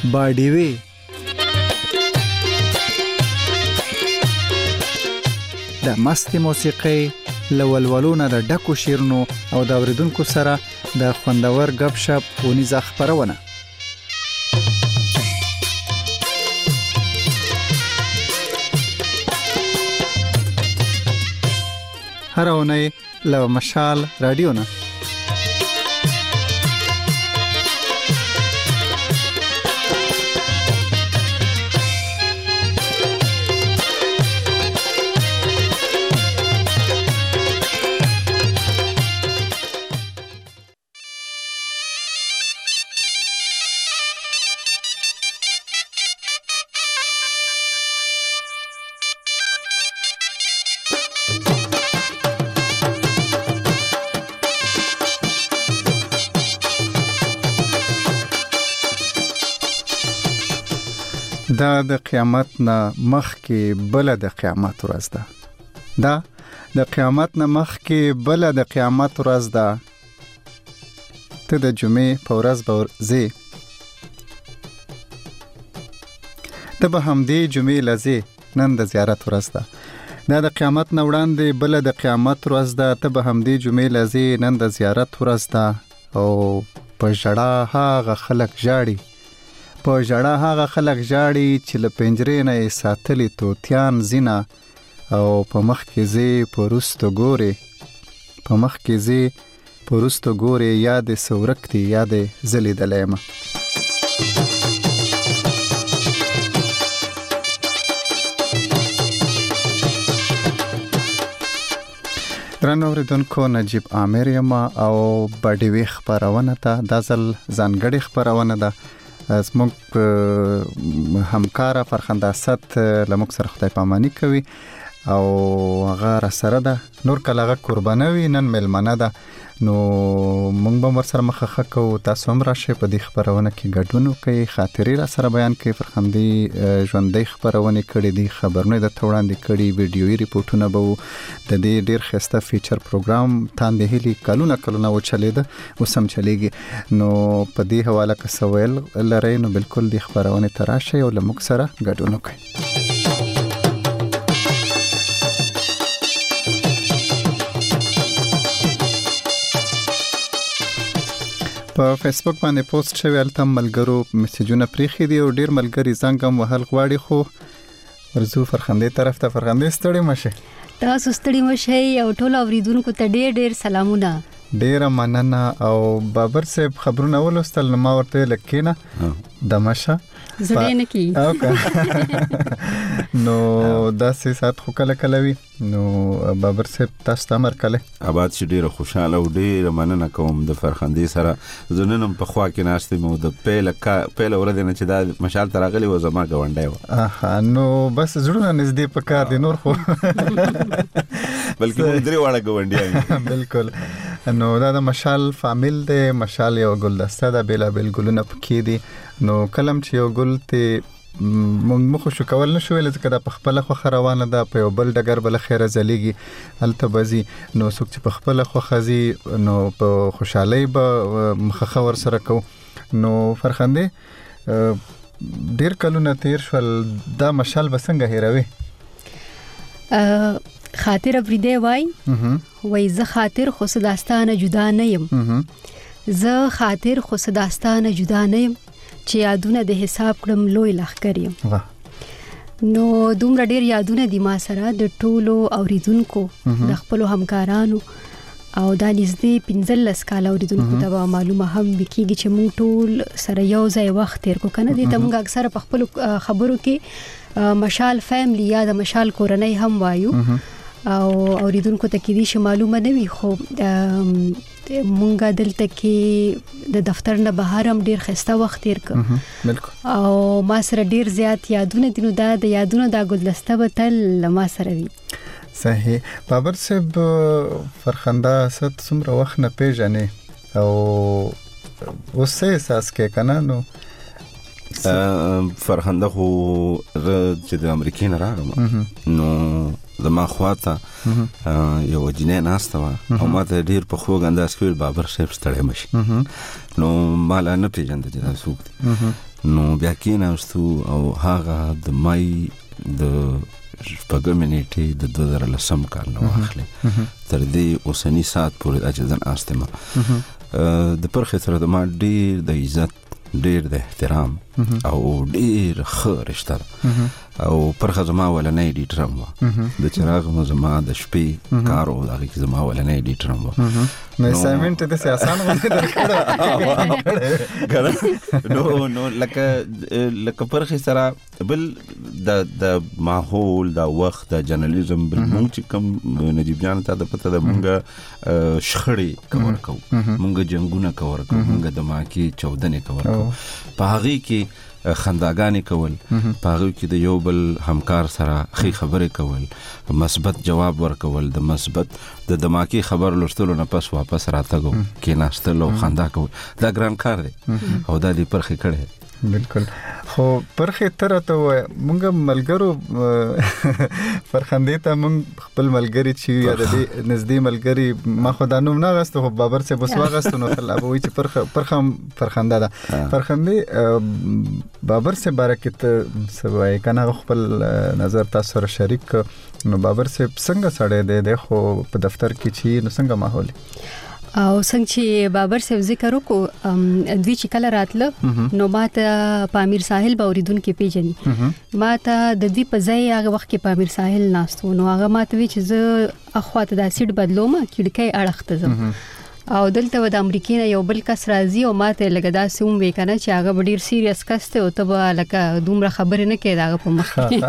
باډیوي د مستي موسیقي لولولونه د ډکو شیرونو او د اوریدونکو سره د خوندور غب شپ ونیزه خبرونه هر اونۍ له مشال رادیو نه دا د قیامت نه مخکې بل د قیامت ورځ ده دا د قیامت نه مخکې بل د قیامت ورځ ده ته د جمعې په ورځ به ورځې ته به همدې جمعې لځې نن د زیارت ورځ ده دا د قیامت نه وړاندې بل د قیامت ورځ ده ته به همدې جمعې لځې نن د زیارت ورځ ده او په ژړا هغه خلک ژاړي په ژړا هغه خلک ژاړي چې له پنجرې نه یې ساتلي توتیان زینه او په مخ کې زی په وروستو ګورې په مخ کې زی په وروستو ګورې یا دې سورک دی یا دې زه لیدلی یم درنو اوریدونکو نجیب عامر یم او باډیوي خپرونه ته دا ځل ځانګړې خپرونه ده زموږ همکاره فرخنده اسد له موږ سره خدای پاماني کوي او هغه را سره ده نور کله هغه قربانه وي نن مېلمنه ده نو موږ به ورسره مخه کوو تاسو هم راشئ په دې خپرونه کې ګډون وکړئ خاطرې را سره بیان کړئ فرخندي ژوندۍ خپرونې کړې دي خبرونه درته وړاندې کړي ویډیويي ریپورټونه به د دې ډېر ښایسته فیچر پروګرام تاندې هلي کلونه وچلېده اوس هم چلیږي نو په دې حواله که څه ویل لرئ نو بالکل دې خپرونې ته راشئ او له موږ سره ګډون وکړئ په فیسبوک باندې پوسټ شوی الته ملګرو میسجونه پریخي دي او ډیر ملګری زنګ هم وهل غواړي خو ورزو فرخندې طرف ته فرخندې ستړي مشه تاسو ستړي مشه او ټول اوریدونکو ته ډیر سلامونه ډیر مننه او بابر صاحب خبرونه ولوستل ما ورته لکینه دمشه زړه نه کی نو داسې سات خو کله وی نو بابر صاحب تاسو ته امر کله آباد شي ډیره خوشاله او ډیره مننه کوم د فرخندې سره زننم په خوا کې ناشته مو د پیله ورځ نه چې دا مشال ترغلی و زما غونډای و نو بس زړه نږدې پکار دي نور خو بلکې درې واړه غونډای بالکل نو دا د مشال فامیل دی مشال یو ګلدسته ده بلا بل ګلونه پکې دي نو کلم چې یو ګل ته مخ شو کول نشو ویل چې دا په خپل خو روانه ده په یو بل ډګر بل خیره زلیږي التبزي نو څوک چې په خپل خو خزي نو په خوشحالي به مخخه ور سره کو نو فرخندې ډیر کلونه تیر شول دا مشال بسنګ هیروي خاطر افریده وای زه خاطر خو صداستانه جدا نه یم زه خاطر خو صداستانه جدا نه یم چې یادونه د حساب کړم لوی لخر یم نو دومره ډیر یادونه دي ما سره د ټولو اوریدونکو د خپل همکارانو او دا نږدې 15 کال اوریدونکو ته معلومه هم وکیږي چې موږ ټول سره یو ځای وخت تیر کو کنه دي ته موږ اکثره په خپل خبرو کې مشال فیملی یا د مشال کورنۍ هم وایو او اوریدونکو ته کې دي چې معلومه نه وي خو مونږه دلته کې د دفتر نه بهر هم ډیر خسته وخت تیر کړ بالکل او ما سره ډیر زیات یادونه دي نو دا د یادونه د ګلدسته به تل ما سره وي صحیح بابر صاحب فرخنده ست څومره وخت نه پیژنې او اوسه احساس کې کنه نو فرخنده خو چې د امریکا نه راغلم نو زما خواته یو جنې ناسته او ماته ډیر په خوږ انداز کې بابر صاحب ستړی مشي نو مال نه پیژند چې تاسو نو بیا کېناستو او هغه د مای د شپږمې نیټې د 2010 کال نه واخلې تر دې اوسني ساعت پورې دا چې زه ناست یم د پرخې سره د ما ډېر د عزت ډېر د احترام او ډېر ښه رشته ده او پرخه زما ولنۍ ایډیټر وه د چراغ زما د شپې کار و هغې کې زما ولنۍ ایډیټر وه نو اسایمنټ یې داسې اسانه غوندې درکړی نو لکه پرخې سره بل د ماحول د وخت د جرنالیزم بل مونږ چې کوم نجیب جان ته د پته ده مونږ شخړې کور کوو مونږ جنګونه کور کوو مونږ د ماکې چودنې کور کوو په هغې کې خنداګانې کول په هغې کې د یو بل همکار سره ښې خبرې کول مثبت جواب ورکول د مثبت د دماکي خبر لوستلو نه پس واپس راتګو کېناستل او خندا کول دا ګران کار دی او دا دې پرخې کړی بالکل خو پرخې ته راته ووایه مونږ ملګرو فرخندې ته مونږ خپل ملګري چې یا د دې نږدې ملګري ما خو دا نوم نه اغوسته خو بابر صاحب اوس واغوسته نو خل به وایي چې پرخه فرخنده ده فرخندې بابر صاحب باره کې ته څه وایې که نه خپل نظر تاسو سره شریک نو بابر صاحب څنګه سړی دی خو په دفتر کې چې نو څنګه ماحول او څنګه چې بابر صاحب ذکر وکړو دوی چې کله راتله نو ما ته پامیر ساحل به اوریدونکو پیژني ما ته د دې په ځای هغه وخت کې پامیر ساحل ناستو نو هغه ما ته وی چې زه اخواته د سیټ بدلوم کړکۍ اړخ ته ځم او دلته د امریکا نه یو بل کس راځي او ما ته لګا دا سوم وکنه چې هغه ډیر سیریس کس ته او ته به لکه دومره خبرې نه کېد هغه په مخ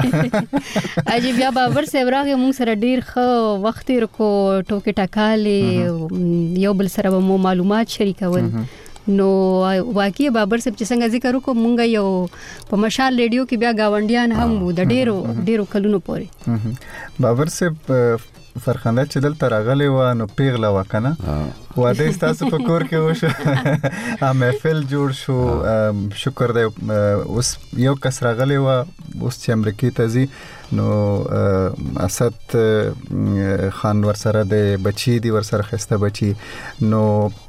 کې عجیب یا بابر صاحب راغی موږ سره ډیر ښه وخت تیر کو ټوکې ټکالې یو بل سره مو معلومات شریکول نو واقعي بابر صاحب چې څنګه ذکر وکړو مونږ یو په مشال ریډیو کې بیا گاونډیان هم وو د ډیرو کلونو پورې بابر صاحب فرخنده چې دلته راغلی و نو پیغله و کنه واده ستاسو په کور کې وشو محفل جوړ شو شکر دی اوس یو کس راغلی و اوس چې امریکې ته ځي نو اسد خان ورسره د بچی دی ورسره خسته بچی نو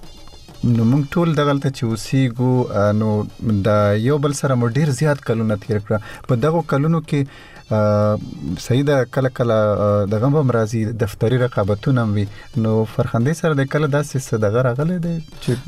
موږ ټول دغلته چې اوسېږو نو د یو بل سره مو ډېر زیات کلونه تیر کړه په دغو کلونو کې صحیح ده کله کله دغه هم راځي دفتري رقابتونه هم وي نو فرخندې سره د کله داسې څه دغه راغلی دی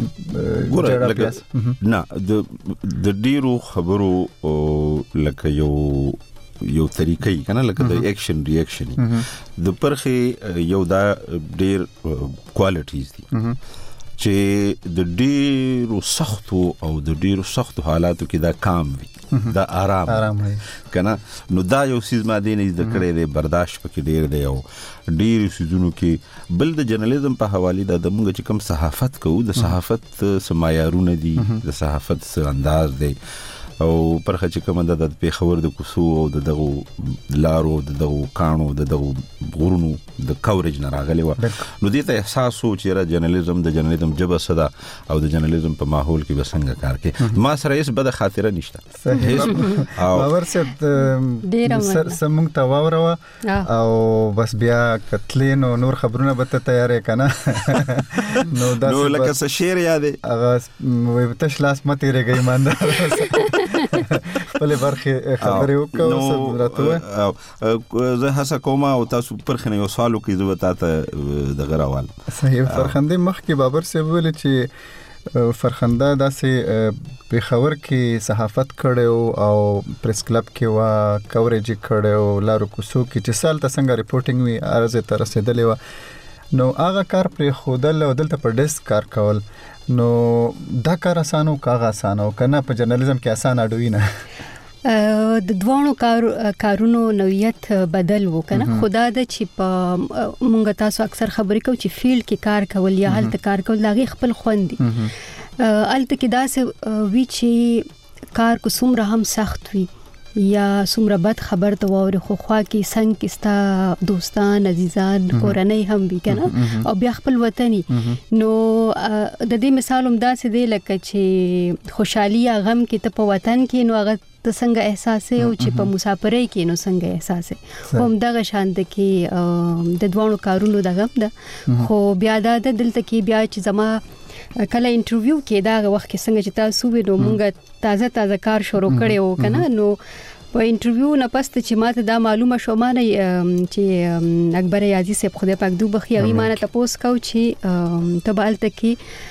چې نه د ډېرو خبرو لکه یو طریقې کنه لکه د اکشن ریاکشن د پرخې یو دا ډېر کوالټیز دي چې د ډیرو سختو او د ډیرو سختو حالاتو کې دا کام وي دا آرام کنه نو دا یو سیز ما دی نه د کړې دی برداشت پکې ډیر دی او ډیر سیزونو کې بل د جرنالیزم په حواله د موږ چې کوم صحافت کوو د صحافت سمایارونه دي د صحافت انداز دی او پرخه چې کوم د پیښور د کوسو او دغه لارو دغه کانو دغه غورونو د کوریج نه راغلی و نو دې ته احساس و چې را جرنالیزم جبه صدا او د جرنالیزم په ماحول کې وسنګ کار کوي ما سره هیڅ بد خاطره نشته او ورسره سمون ته واورو او بس بیا کتلین او نور خبرونه به ته تیارې کنه نو لکه څه شعر یادې هغه تش لاس مته رګی مانده خپل برخه خبرې وکړو راته زه هڅه کوم او تاسو پرخنه یو سوالو کې زه تاسو د غراوال صحیح فرخنده مخکې بابر صاحب ویل چې فرخنده داسې پیښور کې صحافت کړو او پریس کلب کې وا کوریج کړو لارو کوسو کې چې سال ته څنګه ریپورټینګ وی ارزه تر رسیدلې و نو هغه کار پر خودل او دلته پر ډیسک کار کول نو دا کار آسانو کاغه آسانو کنه په جرنالیزم کې آسان اډوي نه د دوانو کارونو نوعیت بدل وکنه خدا د چې په مونږ تاسو اکثر خبرې کوو چې فیلډ کې کار کول یا هلته کار کول لاغي خپل خوندي الته کې دا سه وی چې کار کو څومره هم سخت وي یا څومره بد خبر ته ووري خو خوا کې څنګه کستا دوستان عزیزان کورنۍ هم وی کنه او بیا خپل وطني نو د دې مثال هم دا څه دی لکه چې خوشحالي یا غم کې ته په وطن کې نو هغه ته څنګه احساس او چې په مسافرۍ کې نو څنګه احساس هم دغه شان د کې د دوانو کارونو د غم ده خو بیا دا د دلته کې بیا چې زما کله انټرویو کې دا وخت کې څنګه چې تاسو وینئ مونږ تازه کار شروع کړی و کنه نو په انټرویو نه پسته چې ماته دا معلومه شو مانه چې اکبر یازی صاحب خدای پاک دوه بخي هغه مانه تاسو کو چې تبالته کې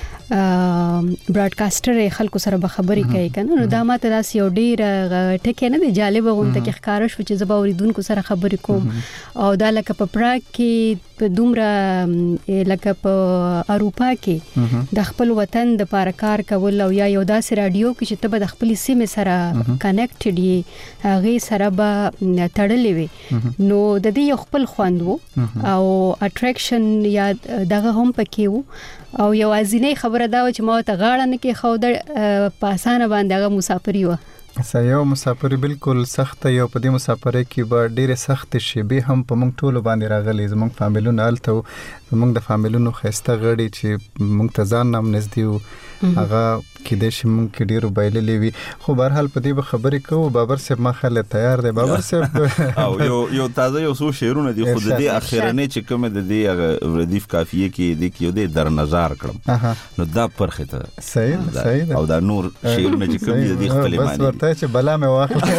براډکاسټر خلکو سره به خبرې کوي کنه نو دا ماته داس یو ډیر ټکی نه دی جالب غونډه کې ښکارا شو چې زبا اوریدونکو سره خبرې کوم او دا لکه په پراګ کې په دومره لکه په اروپا کې د خپل وطن د پاره کار کول او یا یو داسې رادیو کې چې ته د خپل سیمه سره کنیکټډ یې هغه سره به تړلې وي نو د دې یو خپل خوند وو او اټریکشن یا دغه هم پکې وو او یو ازینه خبره دا و چې ما ته غاړه نه کې خو د پاسانه باندې هغه مسافری و یو مسافری بالکل سخت یو په دې مسافری کې به ډېر سخت شي به هم په موږ ټولو باندې راغلي زموږ فامیلونو الته زموږ د فامیلونو خسته غړي چې موږ ته ځان نام نږدې وو هغه کې د شي موږ کې ډېر وبایللې وي خو بهر حال په دې به خبرې کوو بابر صاحب ما خاله تیار دی بابر صاحب او یو تازه یو څو شعرونه دي خو د دې اخرنه چې کوم د دې ردیف کافیه کې د یو د در نظر کړم نو دا پرخه ته صحیح او دا نور شعرونه چې کوم دي خپل معنی بس ورته چې بلا مې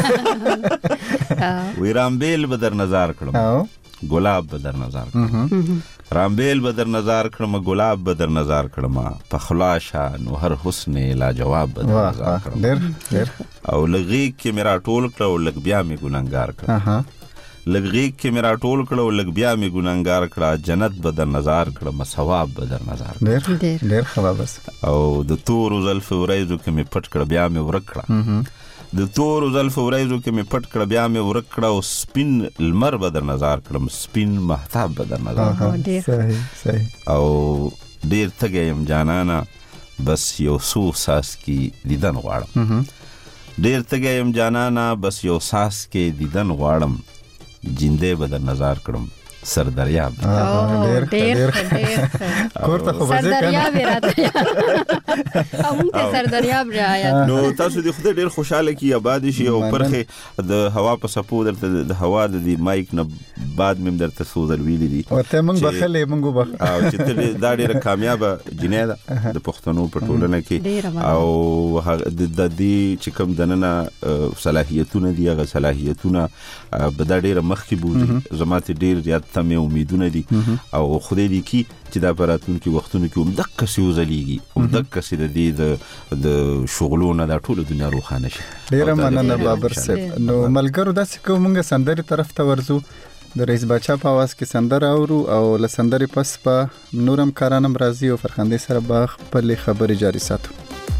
واخله وی رامبیل به در نظر کړم ګلاب به در نظر کړم رامبیل به در نظر کړم ګلاب به در نظر کړم په خلاصه نو هر حسن لاجواب به در نظر کړم ډېر او لغی کې میرا ټول کړ او لګ بیا می ګناګار کړ لغی کې میرا ټول کړ او لګ بیا می ګناګار کړ جنت به در نظر کړم ثواب به در نظر ډېر خبر بس او د تور زلف ورایزو کې می پټ کړ بیا می ورک کړ د تور زلف ورایزو کې می پټ کړ بیا می ورک کړ او سپین لمر به در نظر کړم سپین مهتاب به در نظر کړم صحیح او ډیر تګیم جانانا بس یو سو ساس کی دیدن غواړم ډیر تګیم جانانا بس یو ساس کې دیدن غواړم جیندې به در نظر کړم سردریاب ډېر کوړه خو وځي سردریاب راته هم ته سردریاب رایا نو تاسو دې خدای ډېر خوشاله کی آباد شي او پرخه د هوا په سپو درته د هوا د مایک نه بعد مم درته سوزل ویلې دي او ته مونږ بخلې مونږ بخ او چې ته دا ډېر کامیاب جنې ده د پښتنو په ټولنه کې او د دې چې کوم دننه صلاحیتونه دي هغه صلاحیتونه به دا ډېر مخ کې بوزي زماته ډېر زیات تمه امیدونه دي او خدای دې کی چې دا پراتون کې وختونو کې دغه څه وزلېږي دغه څه د دې د شغلونو د ټوله دنیا روخانه شي ډېر مننه بابر صاحب نو ملګرو داسې کومه سندري طرف ته ورزو د رئیس باچا په आवाज کې سندره اورو او لسندري پس په نورم کارانم راضي او فرخندې سره باغ په خبري جاری ساتو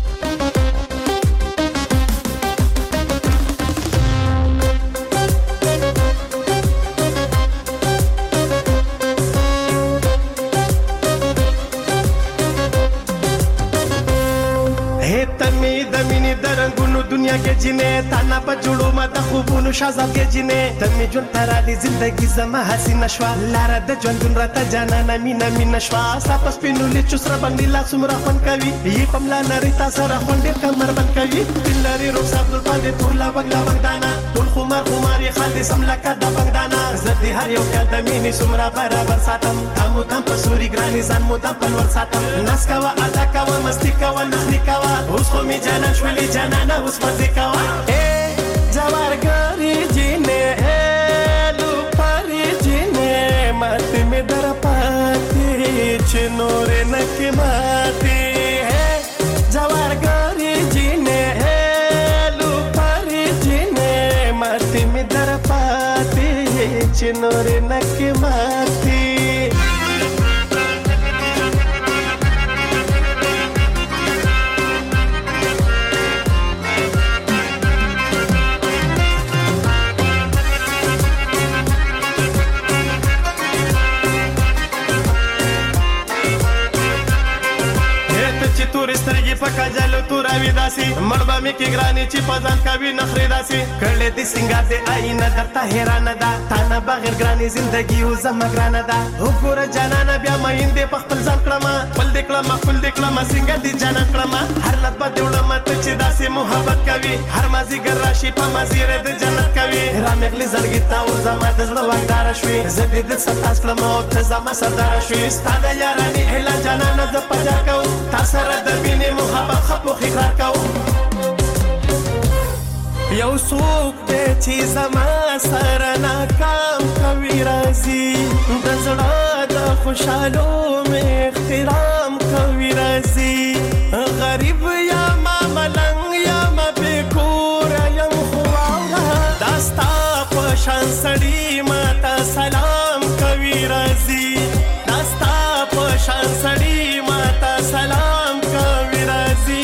دنیا کې جنې تانا په جوړو ما د خوبونو شازاب کې جنې تمه جون ترالي زندگی زما حسینه شوا لار د ژوندون راته جانانا مینا شوا ساپس پینولې چسره باندې لا څومره فن کوي یې پملا نری تاسو را خوندې کمر بل کوي بلاري روح صاحب دل باندې ټولا بغدانا ټول خمار خالد سملا کډه بغدانا زدي هر یو کال د مینې څومره برابر ساتم تاسو تم په سوري ګراني ځان مو تم په ور ساتم ناس کوا ادا کوا مستی کوا نخني کوا اوس خو می جانا شولې جانانا اوس مزیکاوا جوارګری جنې لو پری جنې مات می در پاتې چې نور نکې ماتې جوارګری جنې لو پری جنې مات می در پاتې چې نور نکې ماتې پکا جلو تو راوی داسي مړبا می کې ګرانی چې پزان کوي نخري داسي کړلې دي سنگار دې آینه درته حیران ده تانا بغیر ګرانی زندگی او زما ګران ده وګوره جانانا بیا مې دې په خپل ځان کړم خپل دې کړم څنګه دې جانا کړم هر لټ په دیوړم ته چې داسي محبت کوي هر مازی ګر راشي په مازی ر دې جنت کوي رامغلی زړګی تا او زما د زړه وګدار شوي زدي دې ستاس کړم او ته زما سردار شوي ستاده یارانی هلا جانانا ز پجا کو سره د مینې محبت خپو خکار کوم یو څوک دی چې زما سره ناکام کوي راځي د زړه د خوشحالو مې احترام کوي راځي غریب یا ما ملنګ یا ما بېکور یم خو واوره دا ستا په شان سړي ماته سلام کوي راځي دا ستا په شان سړي ماته سلام کوي راځي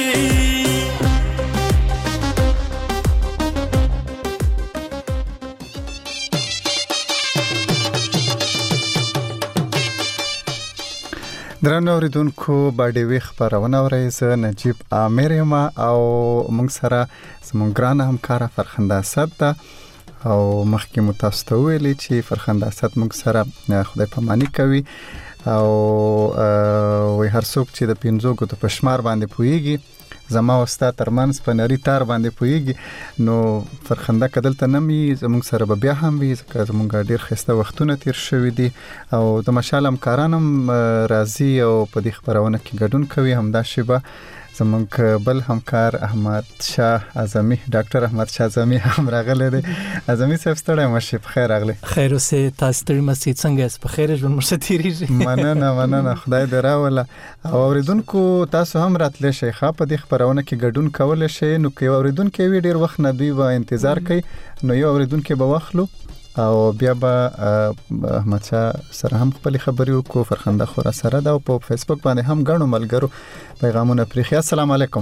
درنو اوریدونکو باډي وی خبرونه اورئ زه نجیب عامر یم او موږ سره زموږ ګران همکار فرخنده اسد ده او مخکې مو تاسو ته ویلي چې فرخنده اسد موږ سره خدای پاماني کوي او وی هر څوک چې د 15 ګوتو په شمار باندې پويږي زما واسطه ترمنځ په نری تار باندې پويږي نو فرخنده کدلته نمي زموږ سره به بیا هم وي ځکه زموږ ډیر خسته وختونه تیر شوي دي او د مشال همکارانم راضي او په دې خبرونه کې ګډون کوي همدا شیبه زموږ بل همکار احمد شاه اعظمي ډاکټر احمد شاه اعظمي هم راغلی دی اعظمي صاحب ستړی مشه په خیر راغلی خیر اوسه تاسو ستړي مشه څنګه په خیر ژوند مرسته تیریږي مننه خدای دې راوله او اوریدونکو تاسو هم راتلی شئ په دې خبرونه کې ګډون کول شئ نو کې اوریدونکو وی ډیر وخت نه دوی به انتظار کوي نو یو اوریدونکو به واخلو او بیا به احمد شاه سره هم خپل خبرې وکړو فرخنده خورا سره دا په فیسبوک باندې هم غنو ملګرو پیغامونه پرېخي السلام علیکم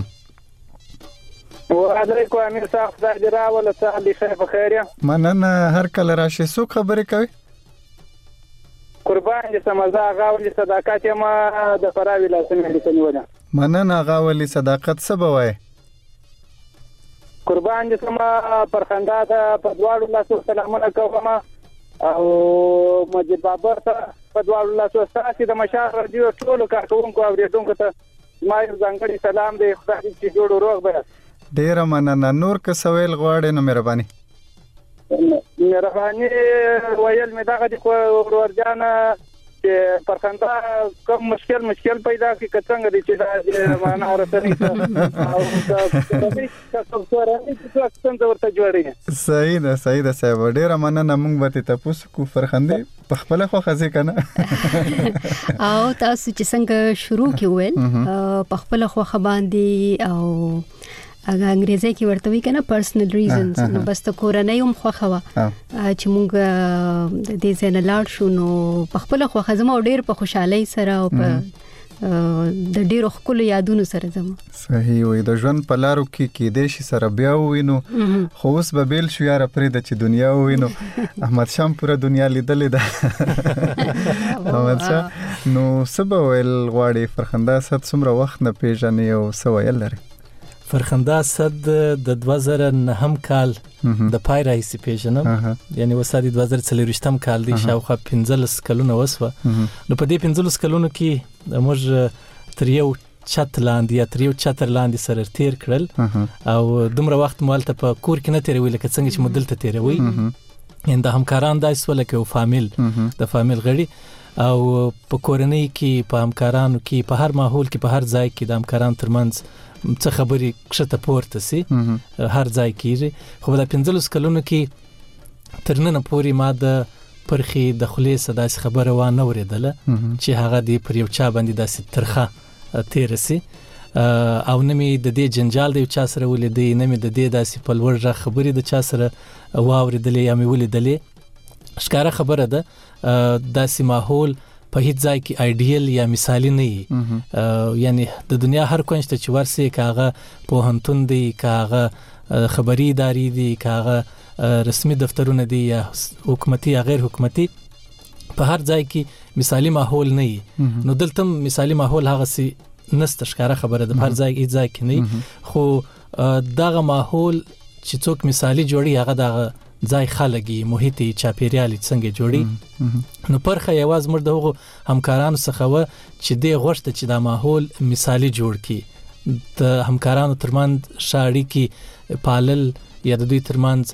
وعلیکم امیر صاحب خدای دې راوله صاحب خیر په خیر مننه هر کله راشي څوک خبرې کوي قربان دې سمزا غاولي صداقت ما د فراوی لاسمه لیکنی ودا مننه غاولي صداقت څه بوي قربان دې سما پرخنده ته په دواړو لاسو سلامونه کوم او مجید بابر ته په دواړو لاسو ستاسو د مشار رادیو ټول کارکونکو او ریډونکو ته ما یو ځانګړي سلام دی خدای دې جوړ روغ به ډیر مننه نور که سویل غواړې نو مهرباني ویل مې دغه د ورورجانه چې پرخنده کوم مشکل پیدا کی څنګه دي چې دا معنا ورسنی او څنګه ورته جوړی صحیح ده صاحب ډیر مننه موږ به تاسو کو فرخنده په خپل خو خزي کنه او تاسو چې څنګه شروع کیول په خپل خو باندې او اګه انګریزي کې ورته وی کنه پرسنل ریزنز نو بس ته کورنۍ هم خوخه چې موږ د دې ځای لاړ شو نو په خپل خو خزمه ډیر په خوشحالي سره او په د ډیرو خپل یادونو سره زمو صحیح وي د ژوند په لارو کې د شي سره بیا وینو خو اوس به بیل شو یاره پرې د چې دنیا وینو احمد شام پوره دنیا لیدلې ده احمد شاه نو سبا ویل غواړي فرخنده صد څومره وخت نه پیژنې او سویل لري فرخنده صد د 2009 کال د پای راځي پیژنم یعنی وسادي 2023 کال دی شاوخه 15 کلونه وسوه نو په دې 15 کلونو کې موږ تریو چتلاند یا تریو چترلاند سره تیر کړل او دومره وخت مالته په کور کې نه تیروي لکه څنګه چې مدلته تیروي انده همکاران دای سول کې او فامیل د فامیل غړي او په کورنۍ کې په همکارانو کې په هر ماحول کې په هر ځای کې د همکاران ترمنځ څه خبرې کښته پورته سي هر ځای کېږي خو د 15 کلونو کې ترنن پوري ما د پرخي د خلیص داس خبره و نه اوریدله چې هغه دی پر یو چا باندې داسې ترخه تیرسي او نمي د دې جنجال دی چا سره ولیدې نمي د دې داسې په لوړه خبرې د چا سره واوریدلې یا مې ولیدلې ښکاره خبره ده داسې ماحول په هیڅ ځای کې ایډیل یا مثالی نه وي یعنی د دنیا هر کونج ته چې ورسې کاغه پوهنتون دی کاغه خبري ادارې دي کاغه رسمي دفترونه دي یا حکومتي یا غیر حکومتي په هر ځای کې مثالی ماحول نه وي نو دلته مثالی ماحول هغه سي نست ښکاره خبره ده هر ځای کې نه خو دغه ماحول چې څوک مثالی جوړي هغه دغه ځای خلګي محیطي چاپیریال څنګه جوړي نو پرخه یواز مرده هغه همکارانو څخه و چې د غوښته چې دا ماحول مثالی جوړ کی د همکارانو ترمنځ شاړي کی پالل یا د دوی ترمنځ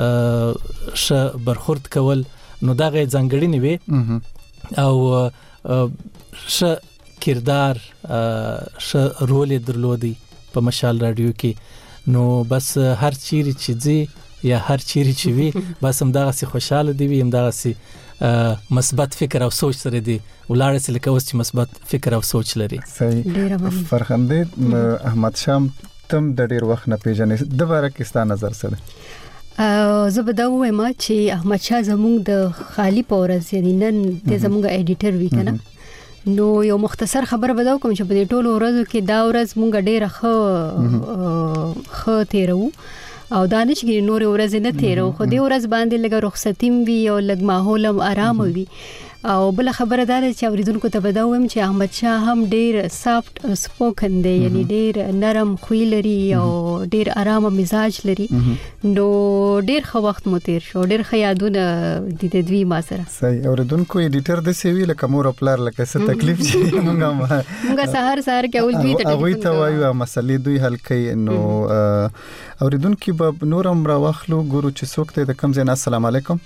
ش برخورد کول نو دا غي ځنګړی نیوي او ش کردار ش رول درلودي په مشال رادیو کې نو بس هر چیرې چې زی یا هر چیرې چې وي بس هم دغه سي خوشاله دی هم دغه سي مثبت فکر او سوچ سره دی ولاره سره کوم چې مثبت فکر او سوچ لري. صحیح. فرخنده احمد شام تم د ډیر وخت نه پیژنې د باره کې ستاسو نظر سره زه به دا وایم چې احمد شاه زموږ د خالی پورز یعنی نن د زموږ ایډیټر وی کنه نو یو مختصر خبر بداو کوم چې په دې ټولو ورځو کې دا ورځ مونږ ډېر ښه تیرو او دانش کې نور ورځ نه تیرو خو دې ورځ باندې لګ رخصتیم وی او لګ ماحول هم آرام وي او بل خبره دا چې اوریدونکو ته بداوم چې احمد شاه هم ډېر سافټ سپوکن دی یعنی ډېر نرم خوی لري او ډېر آرام مزاج لري نو ډېر ښه وخت مو تیر شو ډېر ښه یادونه د دوی ما سره. صحیح. اوریدونکو ایډیټر د سیوی لکه مور خپل لکه څه تکلیف چې موږ سهار کې اول دوی ته هغه ته وایو مسلې دوی حل کوي نو اوریدونکو به نورم را واخلو ګورو چې څوک ته د کم زین. السلام علیکم.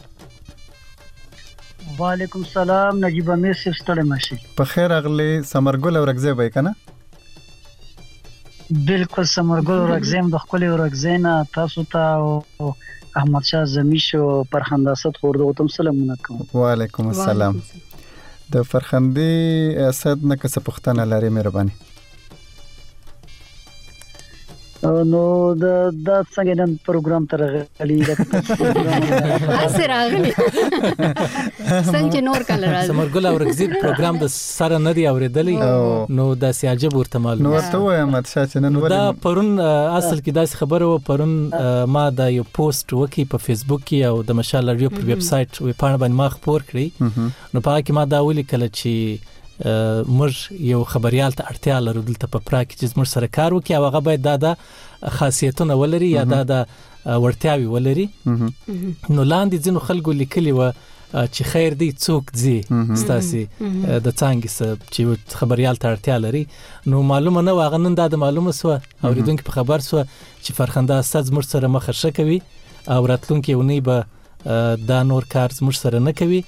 وعلیکم السلام. نجیب امیر صاحب ستړی ماشي. په خیر اغلی سمرګل اورګزی به کنه؟ بالکل سمرګل اورګزی د خپل اورګزی نه تاسو ته او احمد شاه زمیش او فرخنده اسد خورده وتم سلامونه کوم. وعلیکم السلام. د فرخنده اسد نه کس پښتنه لري مهرباني. نو د څنګه نن پروګرام تر غلي اسره غلي څنګه نور کله راځي سمرګل اورګزی پروګرام د سره نه دی اوریدلی نو د سیاجب ورته معلوم نو ورته وایم چې نن دا پرون اصل کې داس خبره و پرون ما د یو پوسټ وکي په فیسبوک کې او د مشال رادیو پر ویب سټ وی پاڼه باندې ما خبر کړی نو په کې ما دا ویل کله چې موږ یو خبريال ته اړتیا لرو دلته په پرا کې چې موږ سره کار وکړي او هغه باید دا خاصیتونه ولري یا دا ورتیاوي ولري نو لاندې ځینو خلکو لیکلي و چې خیر دی څوک زی ستاسي د څنګه چې خبريال ته اړتیا لري نو معلومه نه واغ نن دا معلومه سو اوریدونکو په خبر سو چې فرخنده اسد موږ سره مخه کوي او راتلونکي ونی به دا نور کار موږ سره نه کوي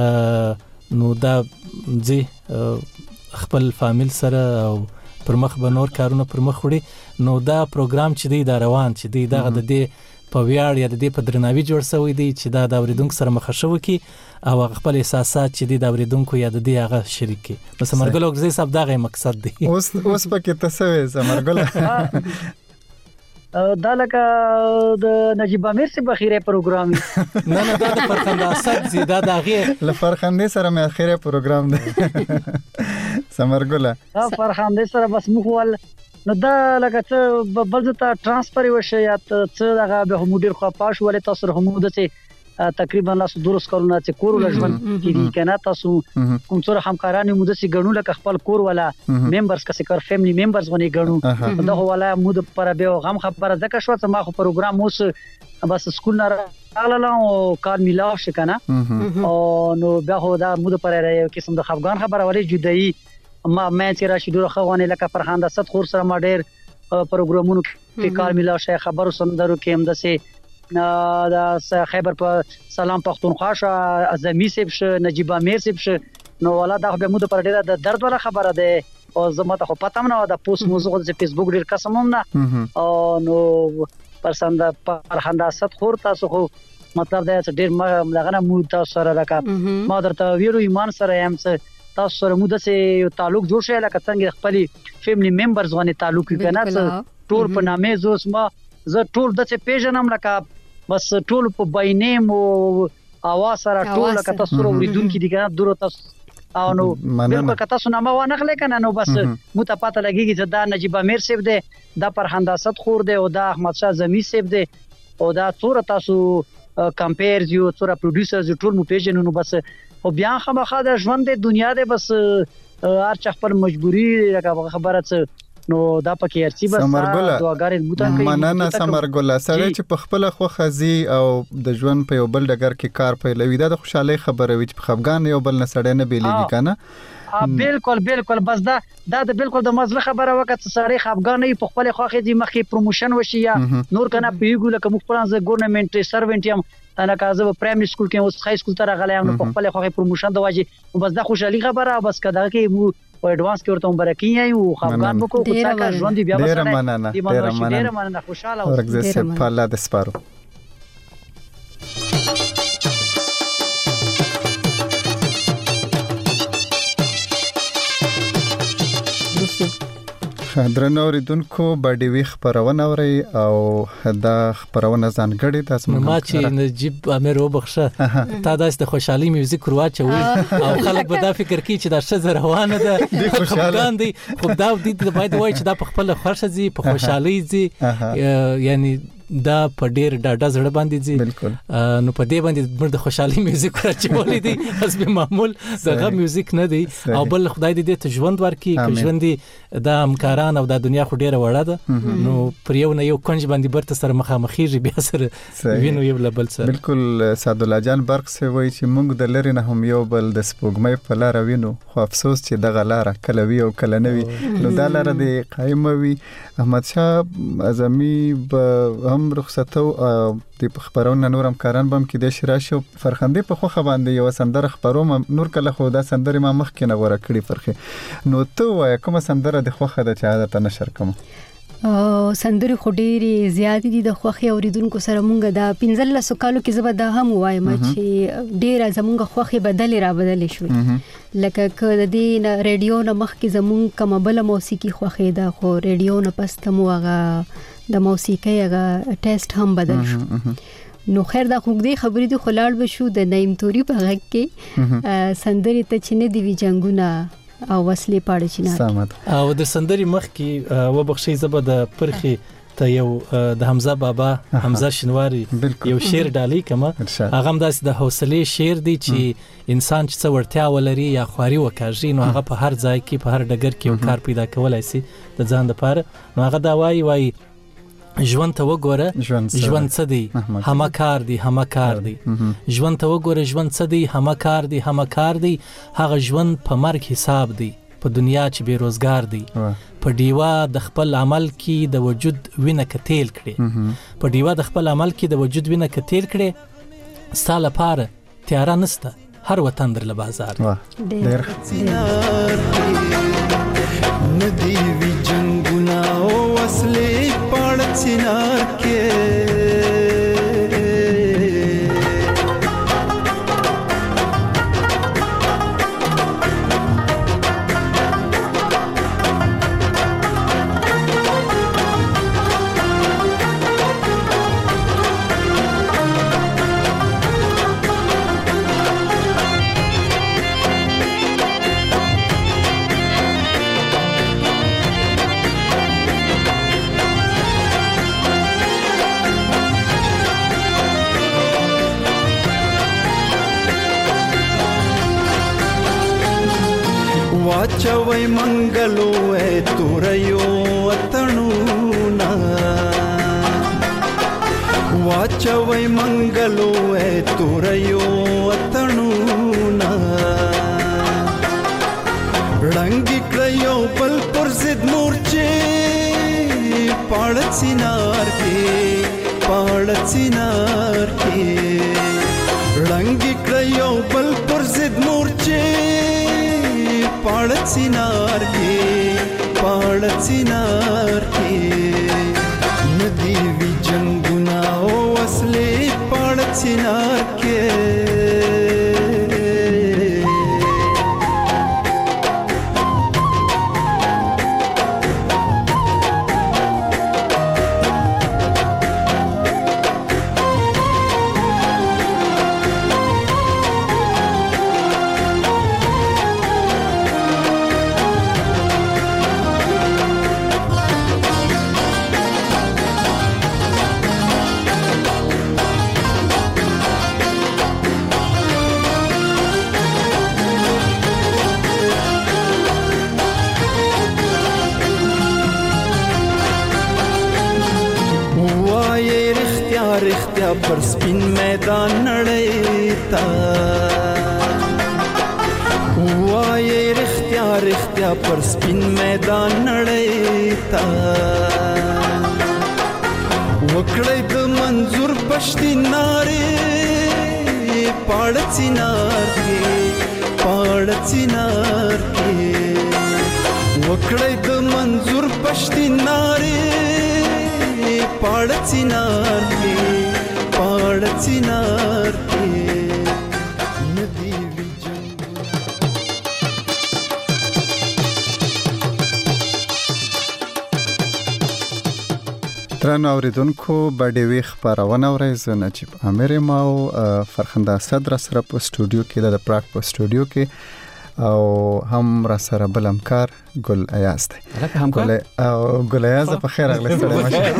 نو دا زی خپل فامیل سره او پر مخ به نور کارونه پر مخ وړي نو دا پروګرام چې دی دا روان چې دی دغه د دې په ویاړ یا د دې په درناوي جوړ شوی دی چې دا د اوریدونکو سره مخ شو کی او خپل احساسات چې دی د اوریدونکو یا د دې هغه شریک کی بس مرګل اوګزي صاحب دغه مقصد دی اوس پکې تاسو زمرګل دا لکه د نجیب امیر سی بخیره پروګرام نه دا د فرخنده اسد زیاده دغه لفرخنده سره مې اخیره پروګرام دی سمرګل فرخنده سره بس مخول نو دا لکه څه بل ته ترانسفر وشي یا څه دغه به مدیر خو پاش ولې تاسو هم د تقریبا لاسو درس کولونه چې کور لژمن کیږي کنه تاسو کوم څوره همکارانه مو د سي غنو لکه خپل کور ولا ممبرز کسي کار فیملی ممبرز ونی غنو دا ولا مو د پر به غم خبره زکه شو ته ما خو پروګرام اوس بس سکول نه راغله او کار میلا شکنه او نو بیا هو دا مو د پر یو قسم د افغان خبره ولې جدایي ما مې چې راشي دوه خوانه لکه فرخنده اسد خور سره ما ډېر پروګرامونو کې کار میلا شي خبرو سندرو کې هم د سي دا خیبر په سلام پښتونخوا ش اعظمي سیب ش نجیب امیر سیب ش نو ولا دا به مو د پر ډیره د درد ولا خبره ده او زموږ ته پته نه دا پوسټ موضوع د فیسبوک ډیر قسمم نه او نو پرسنده فرخنده اسد خور تاسو خو مطلب دا چې ډیر لغنه مو تاسو سره لکه ما درته ویرو ایمان سره هم تاسو سره مو د سه تعلق جوړ شي لکه څنګه خپل فیملی ممبرز باندې تعلق کنه ټول په نامه زوس ما زه ټول د څه پیژنم لکه بس ټول په باینیم او اواز سره ټول لکه تاسو ورېدونکو دي کنه دروه تاسو او نو بالکل که تاسو نه ما ونه خلک کنه نو بس مو ته پته لګیږي چې دا نجیب امیر صاحب دی دا فرخنده اسد خور دی او دا احمد شاه زمی صاحب دی او دا څوره تاسو کمپیرز یو څوره پروډوسرز ټول مو پیژنو نو بس او بیا خامخا د ژوند د دنیا دی بس هر چا خپل مجبوری لکه خبره څه نو دا پکې ارچی بس دواګارې بوتان کوي مننه سمرګل سره چې په خپل خو خزي او د ژوند په یو بل ډګر کې کار پیلوي دا د خوشاله خبره وي چې په افغان یو بل نه سړی نه بیلېږي کنه بالکل بس دا د بالکل د مزله خبره وکړه چې سړی افغاني په خپل خوخه دي مخکې پروموشن وشي یا نور کنه پیګو لکه مخ پران ز ګورنمنت سروینټ یم انا کازه په پرایمري سکول کې اوس هاي سکول ته راغلی ام په خپل خوخه پروموشن د واجی بس دا خوشالي خبره بس کدا کې په اډوانس کې ورته مبارکي یو خفګان وکړو خو څنګه ژوند بیا ډیر مننه ډیر مننه خوشاله اوسئ ورګزه سه په الله د سپارو. درنو اوریدونکو باډي وی خبرونه اوري او دا خبرونه ځانګړي تاسو ما چې نجيب امیر وبخښه تا داس د خوشحالي میوزیک ورواچوي او خلک به دا فکر کوي چې دا شزه روانه ده خوشاله دي خو دا د باید وای چې دا په خپل خوښه زی په خوشحالي زی یعنی دا په ډیر ډاډه زړه باندې دي نو په دې باندې د خوشحالي میوزیک راچولې دي حسب معمول دغه میوزیک نه دی او بل خدای دې ته ژوند ورکړي که ژوند د امکاران او د دنیا خو ډیره وړه ده نو پر یو نه یو کنج باندې برته سره مخامخېږي بیا سره وینو یو بل سره بالکل سعد الله جان برق سه وای چې موږ د لری نه هم یو بل د سپوږمۍ په لار وینو خو افسوس چې دغه لار کله وی او کله نه وی نو دا لار د قائم وی احمد شاه اعظمي به هم رخصتو د خبرونه نورم کاران بم کې د شراشو فرخندې په خوخه باندې یو سندره خبروم نور کله خو دا سندره ما مخ کې نه ور کړی فرخه نو ته وای کوم سندره د خوخه د چا عادت نشر کوم سندري خډيري زیات دي د خوخي اوریدونکو سره مونږ دا 15 کالو کې زبر دا هم وایم چې ډیر زمونږ خوخي بدل شو لکه ک د دې رادیو نه مخ کې زمونږ کوم بل موسیقي خوخي دا خو رادیو نه پس ته موغه د موسیقي هغه ټیسټ هم بدل شو نو خیر دا خو دې خبرې د خلال بشو د نیم توري په غږ کې سندري ته چې نه دی وی جنگونه او وسلې پاړه چینه او د سندري مخ کې وبخشي زبر د پرخي ته یو د حمزه بابا حمزه شنواری یو شعر ډالي کما هغه هم د حوصله شعر دی چې انسان چې څورتیا ولري یا خواري وکړي نو هغه په هر ځای کې په هر ډګر کې یو کار پیدا کولای شي د ځان لپاره نو هغه دا وای ژوند ته وګوره ژوند څه دی همکار دی ژوند ته وګوره ژوند څه دی همکار دی هغه ژوند په مرګ حساب دی په دنیا چې بیروزګار دی په دیوا د خپل عمل کې د وجود وینه کتیل کړي په دیوا د خپل عمل کې د وجود وینه کتیل کړي ستاله پاره تیارا نسته هر وطن در له بازار ډیر ندی وی جنگنا او وسلې پړ چنار کې واچوي منګلو اے توريو اتنونا واچوي منګلو اے توريو اتنونا رنگ کړیو بل پر زد مورچه پاړ سینار کې رنگ کړیو بل پر زد مورچه پاړ سینار کې ندی وی جنگنا او وسلې پاړ سینار کې رختیا پر سپین میدان نړیتا وای رختیا پر سپین میدان نړیتا وکړې د منظور پښتي ناره پاړ چینار کې وکړی د منظور پشتي نارې پاړ چینار کې ندی وی جنگ ترانو اوریدونکو باندې وی خبرونه ورځ نجيب امیر ما او فرخنده صدر سره په سټوډیو کې د پراګ په سټوډیو کې او هم را سره بل همکار ګل ایاز دی ګل ایاز په خیر اغلی سره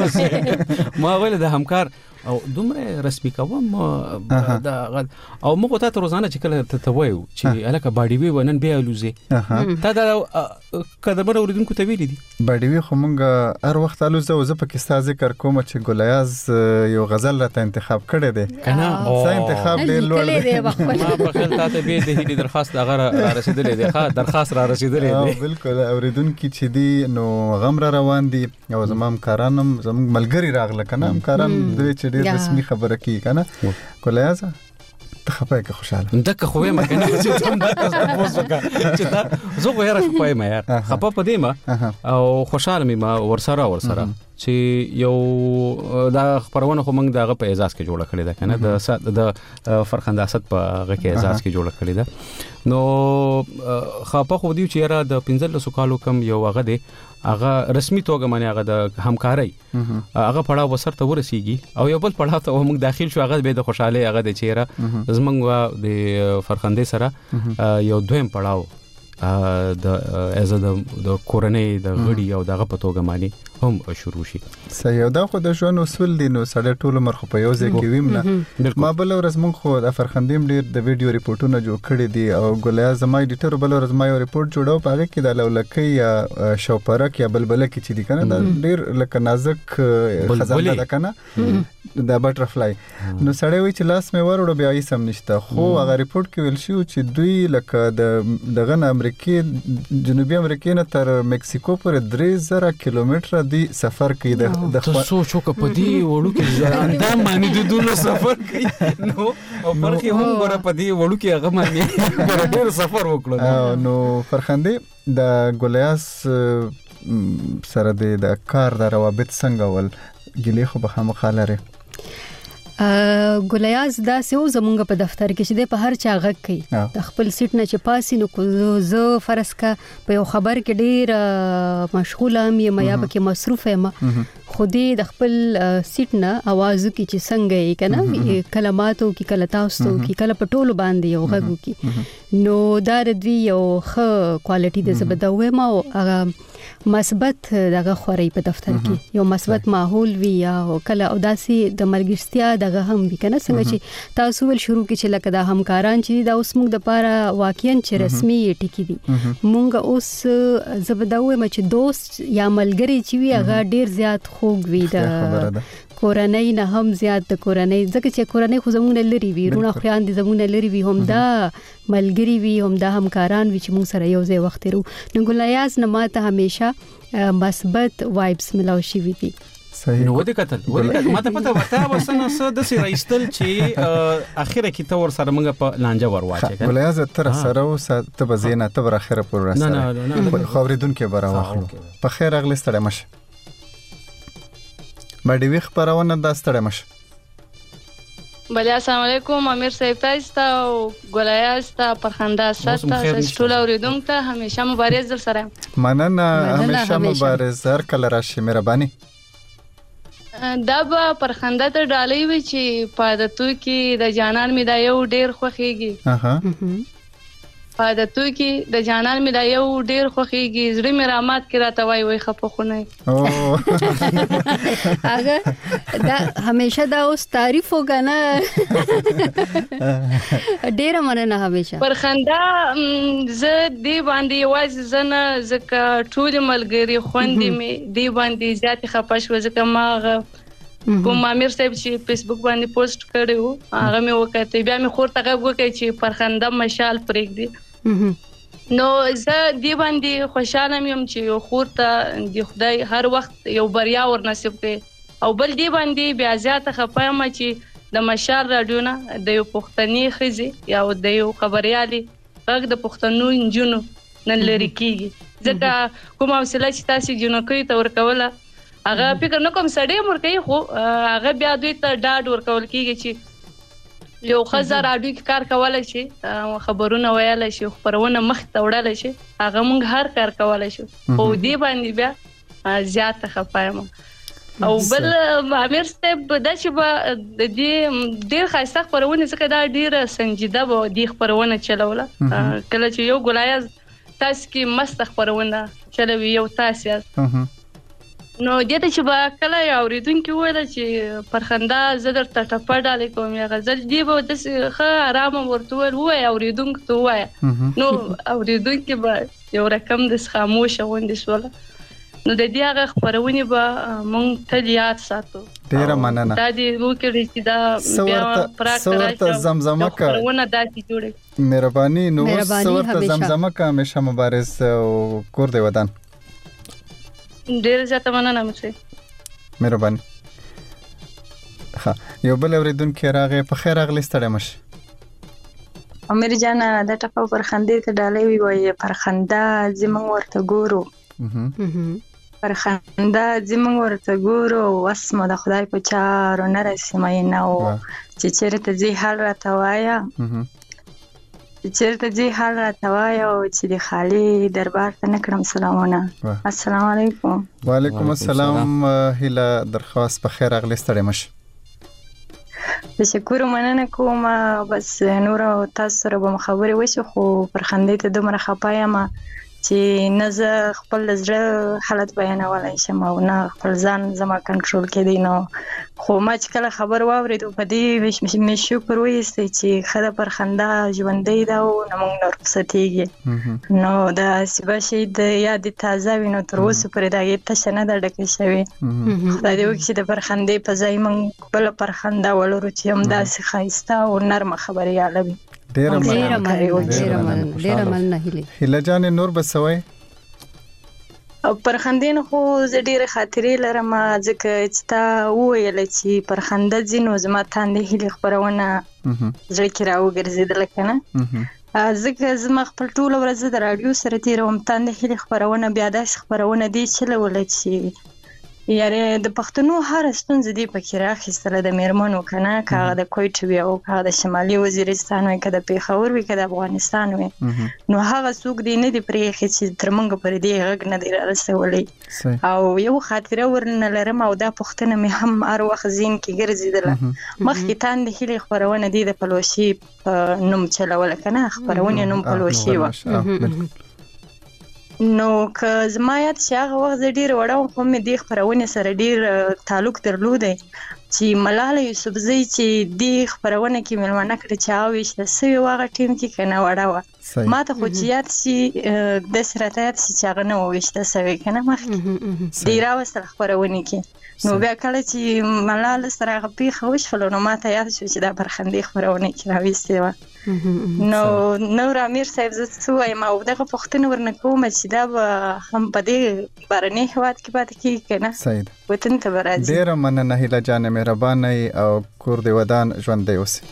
ما ویل د همکار او دومره رسمي کوم دا او موږ ته روزانه چې کله ته وایو چې الکه باډي وی ونن بیا لوزي تا دا کدمر اوریدونکو ته ویل دي باډي وی خو موږ هر وخت الوزه او زه پکې ستاسو ذکر کوم چې ګل ایاز یو غزل راته انتخاب کړی دی کنه څه انتخاب ډیر لوړ دی ما په خپل ته به د هدي درخواست هغه رسیدلې دی درخواست را رسیدلې دی بالکل اوریدونکو چې دی نو غم را روان دي او زمام کارانم زموږ ملګری راغله کنه هم کاران دوی چې ډیر رسمي خبره کی کنه کولیازه ته خپه کې خوشاله دک خو ما کنه چې ته دک تاسو وکړه چې دا زه غوړم خپه ما یار خپه پدې ما او خوشاله ما ورسره چې یو دا خبرونه خو موږ دغه په اعزاز کې جوړه کړې ده کنه د فرخنده اسد په هغه کې اعزاز کې جوړه کړې ده نو خپه خو دی چې را د 15 کالو کم یو هغه دی هغه رسمي توګه معنی هغه د همکاري هغه پړاو وسرته ورسیږي او یو بل پړاو ته موږ داخل شو هغه به د خوشاله هغه د چیرې زمنګ د فرخنده سره یو دویم پړاو د ازاد د کورنۍ د غړي او دغه په توګه معنی هم شروع شي صحیح دا خو د ژوند اصول دي نو سړی ټول مرخ په یو ځای کې ویم نه ما بل ورځ مونږ خو د فرخندیم ډیر د ویډیو ریپورتونه جوړ کړی دي او ګلیا زما ایډیټر بل ورځ ما یو ریپورت جوړاو پاره کې د لولکې یا شوپرک یا بلبله کې چې دي کنه دا ډیر لکه نازک خزانه ده کنه د بټرفلای نو سړی وی چې لاس مې وروړو بیا یې سم نشته خو هغه ریپورت کې ویل شو چې دوی لکه دغه امریکای جنوبي امریکای نه تر مکسیکو پورې 3000 کیلومتر دی سفر کوي د سوچ وکړه پدی وړو کې اندام باندې د دونو سفر کوي نو او فرق هم غره پدی وړو کې هغه باندې ډېر سفر وکړو نو فرخنده د ګولیاس سره د کار د روابط څنګه ول ګلې خو به خامخاله لري ګولیاز دا سه زمونږ په دفتر کې چې د په هر چا غږ کوي د خپل سیټ نه چې پاسې نو زه فرض کا په یو خبر کې ډیر مشغوله یم یا پکې مصروف یم خو دې د خپل سیټ نه आवाज کی چې څنګه یې کنه کلماتو کې کله تاسو کې کله په ټولو باندې یو غږ کی نو دا د دوی یو ښه کوالټي د زبدوي ما او مثبت دغه خوري په دفتر کې یو مثبت ماحول وی یا کله او داسي د مرګستیا دغه هم وی کنه څنګه چې تاسو ول شروع کې چې لکه دا همکاران چې دا اوس موږ د پاره واقعا چې رسمي ټکی دي موږ اوس زبدوي مچ دوست یا ملګری چې وی هغه ډیر زیات خوږ وی دا کورنۍ نه هم زیات د کورنۍ ځکه چې کورنۍ خو زموږ لري وی رونه خوان دي زموږ لري وی هم دا ملګری وی هم دا همکاران وی چې موږ سره یو ځای وخت ورو نو ګلیاز نه ماته همیشه مثبت وایبس ملاو شي وی دي صحیح نو ودی کتل ماته پته ورته وسنه د سې رئیستل چې اخیره کې تور سره موږ په لانجه ورواچې ګلیاز تر سره او ته بزینه تر اخیره پر راسره خبرېدونکو برا واخلو په خیر اغلی ستړی مشه باندې وی خبرونه دا ستړی مشه بله السلام علیکم امیر صاحب تاسو او ګلیاز ته پرخنده سات ټول اوریدونکو ته همیشه مبارز در سره مننه همیشه مبارز هر کله راشي مهرباني دا به پرخنده ته ډالۍ وي چې پادتو کې د جانان می دا یو ډیر خوخيږي پادتو کې د جانان می دا یو ډیر خوخيږي زړه می رحمت کې راته وای خپه خونه هغه دا همیشه دا اوس تعریف وګنه ډیر مننه همیشه پرخنده زه دی باندې واز زنه زکه ټول ملګری خوندې می دی باندې زیات خپه شو زکه ما کوم امیر صاحب چې فیسبوک باندې پوسټ کړو هغه مې وکړه بیا مې خور ته وکړه چې پرخنده مشال پرېږدي نو زه دی باندې خوشاله یم چې یو خور ته د خدای هر وخت یو بریا ور نصیب کړي او بل دی باندې بیا زیاته خپایم چې د مشال رادیو نه د یو پښتني خزي یا د یو خبريالي غږ د پښتنو انجونو نن لري کیږي ځکه کوم حوصله چې تاسو جنکۍ ته ورکوله هغه فکر نه کوم سړی مرکې خو هغه بیا دوی ته ډاډ ورکول کیږي چې یو خزر راډیو کې کار کولای شي خبرونه ویلای شي خبرونه مخ ته وړلای شي هغه موږ هر کار کولای شو او دې باندې بیا زیات خپایم او بل امیر صاحب د چې به د دې ډیر خاصه خبرونه څخه دا ډیر سنجیده به د خبرونه چلوله کله چې یو ګلایز تاسو کې مست خبرونه چلوي یو تاسو نو دې ته چې با کله اوریدونکو ویل چې پرخنده زدر ته ټپه ډالې کوم یا غزل دی به د ښه آرام ورته وای اوریدونکو ته وای نو اوریدونکو به یو رقم د خاموش غوندې شول نو د دې هغه خبرونه به مونږ تل یاد ساتو ډیره مننه دا دی وکړي چې دا بیا پراکټ زمزمه کا خبرونه داسې جوړي مهرباني نو ورته زمزمه کا همیشه مبارز کور دی ودان ډیر زیاته مننه مشه مهرباني ها یو بل اوریدونکو راغی په خیر اغلی ستړی مشه امیر جان د ټپه پر خندې ته ډالې وي پر خندا زمون ورته ګورو پر خندا زمون ورته ګورو واسمه د خدای په چارو نه رسمه نه او چې چیرته زی حال راته وایا چیرته زی حال راته وایا او چې د خالي دربار ته نکړم سلامونه السلام علیکم وعلیکم السلام هله درخواست په خیر اغلی ستړی مشه تشکر مننه کوم بس نور تاسو سره به خبرې وشي خو پر خندې ته دومره خپایم چې نه زه خپل زړه حالت بیانولای شم او نه خپل ځان زما کنټرول کېدی نو خو ما چې کله خبر واورید په دې مې شکر وایست چې خله پر خندا ژوندۍ ده او نه موږ نور رخصتېږي نو د سبا شي د یاد تازه وینو تر اوسه پرې دا یې تشه نه ده ډکه شوې خدای دې وکړي چې د پر خندې په ځای موږ بله پر خندا ولرو چې همداسې ښایسته او نرمه خبریاله وي ډیره مننه هیله جان نور بسوي پر خندین خو زه ډیره خاطرې لرم ځکه چې تا وویل چې پر خنده ځینو زما تاندې هیلې خبرونه زړه کې راوګرځېدله که نه ځکه زما خپل ټوله ورځ د راډیو سره تېروم تاندې هیلې خبرونه بیا داسې خبرونه دي چلوله چې یاره د پښتنو هر ستونزه دی پکې راخیستله د میرمنو که نه که هغه د کویټ وي او که هغه د شمالي وزیرستان وي که د پېښور وي که د افغانستان وي نو هغه څوک دی نه دی پرېښی چې تر موږ پورې دې غږ نه دی رارسولی او یو خاطره ورنه لرم او دا پوښتنه مې هم هر وخت ذهن کې ګرځېدله مخکې تاندې هیلې خپرونه دی د پلوشي په نوم چلوله که نه خپرونې نوم پلوشي وه نو که زما یاد چې هغه وخت زه ډېره وړه وم خو مې دې خپرونې سره ډېر تعلق درلودی چې ملاله یوسفزۍ چې دې خپرونه کې مېلمانه کړه چې هغه ویشته سوې وه هغه ټیم کې که نه وړه وه ما ته خو چې یاد شي داسې راته یاد شي چې هغه نه وه ویشته سوې که نه مخکې دې راوستله خپرونې کې نو بیا کله چې ملاله سره هغه پیښه وشوله نو ما ته یاد شو چې دا پر خندې خپرونې کې راویستې وه نو نور امیر صاحب زه څه وایم او دغه پوښتنه ورنه کوم چې دا به هم په دې بهرني هېواد کې پاتې کېږي که نه وطن ته به راځي ډېره مننه هیله جانې مهربانه او کور دې ودان ژوندی اوسي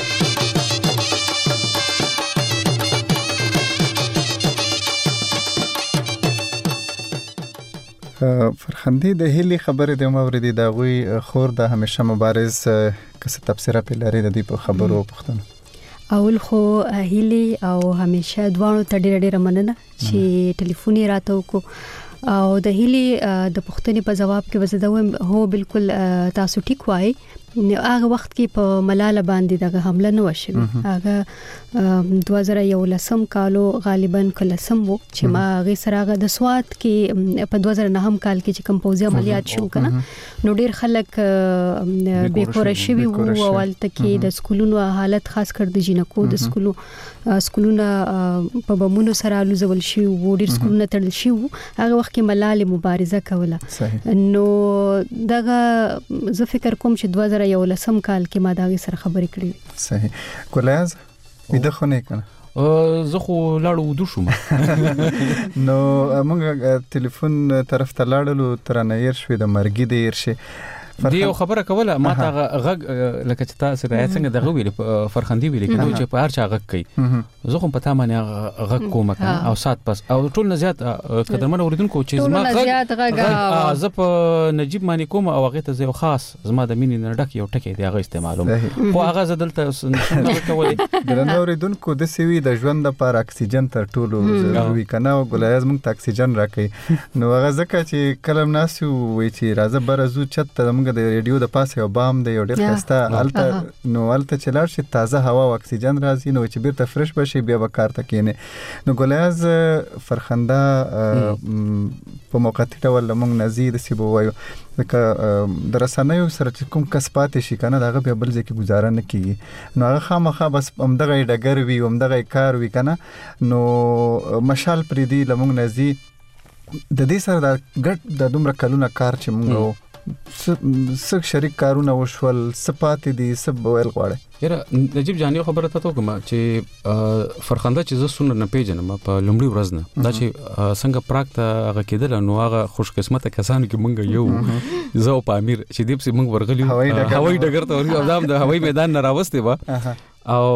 فرخندې د هیلې خبرې د موردی د غوي خور د همیشه مبارز کس تفسیر په لري د دې په خبرو پښتنه اول خو هیلې او همیشه دوانو ته ډېر مننه چې ټلیفون راته وکړو او د هیلې د پښتنې په جواب کې وزدوم هو بالکل تاسو ټیک وای هغه وخت کې په ملاله باندې دغه حمله نه وشوي هغه 2011 کالو غالبا کلسم وو چې ما غي سره د سوات کې په 2009 کال کې چې کمپوزي عملیات شو کنه نو ډیر خلک به خور شوي وو اولته کې د سکولونو حالت خاص کر د جنکو د سکولونو په بمونو سره لوزول شي وو ډیر سکولونو تړل شي وو هغه وخت کې ملاله مبارزه کوله نو دغه زه فکر کوم چې 2011 کال کې ما دا سره خبرې کړې صحیح ګولیاز ویده خو نه کنه زه خو لاړو ودو شوم نو موږ ټلیفون طرف ته لاړلو تر نه ير شوې د مرګي د ير شي دی یو خبره کوله ما ته غږ لکه چې تاسو راځي څنګه دغه ویل فرخندي ویل کېدو چې په هر چا غږ کوي زه خو په تا باندې غږ کوم کنه او سات پس او ټول نه زیات قدرمن اوریدونکو چې زما غږ زه په نجيب باندې کوم او هغه ته یو خاص زما د مینې نه ډک یو ټکی دی هغه استعمالوم خو هغه زدلته کولې د اوریدونکو د سوي د ژوند لپاره اکسیجن تر ټولو ضروري کنه او ګلایز موږ ته اکسیجن راکې نو هغه ځکه چې کلم ناسو وي چې راځه برزو چت موږ د ریډیو د پاسه یو بام دی یو ډېر خسته الته نو الته چلار شي تازه هوا او اکسیجن راځي نو چې بیرته فرش بشي بیا به کار ته کینې نو ګلایز فرخنده په موقتی ډول موږ نزيد سی بو وایو ځکه د رسنیو سره چې کوم کس پاتې شي کنه دغه بیا بل ځکه گزاره نه کیږي نو هغه خامخا بس همدغه ډګر وي همدغه کار وي کنه نو مشال پریدي لمونږ نزي د دې سره د ګټ د دومره کلونه کار چې موږ سب شریک کارونه وشول سپاتې دي سب ویل غواړي یاره نجيب جاني خبره ته کوم چې فرخنده چې زه سن نه پیژنم په لومړي ورځ نه دا چې څنګه پراکته هغه کېدل نو هغه خوش قسمت کسانو کې مونږ یو زه په امیر چې دیپ سي مونږ ورغلی هوایي ډګر ته ورغلی او د هوایي میدان نه راوستي و او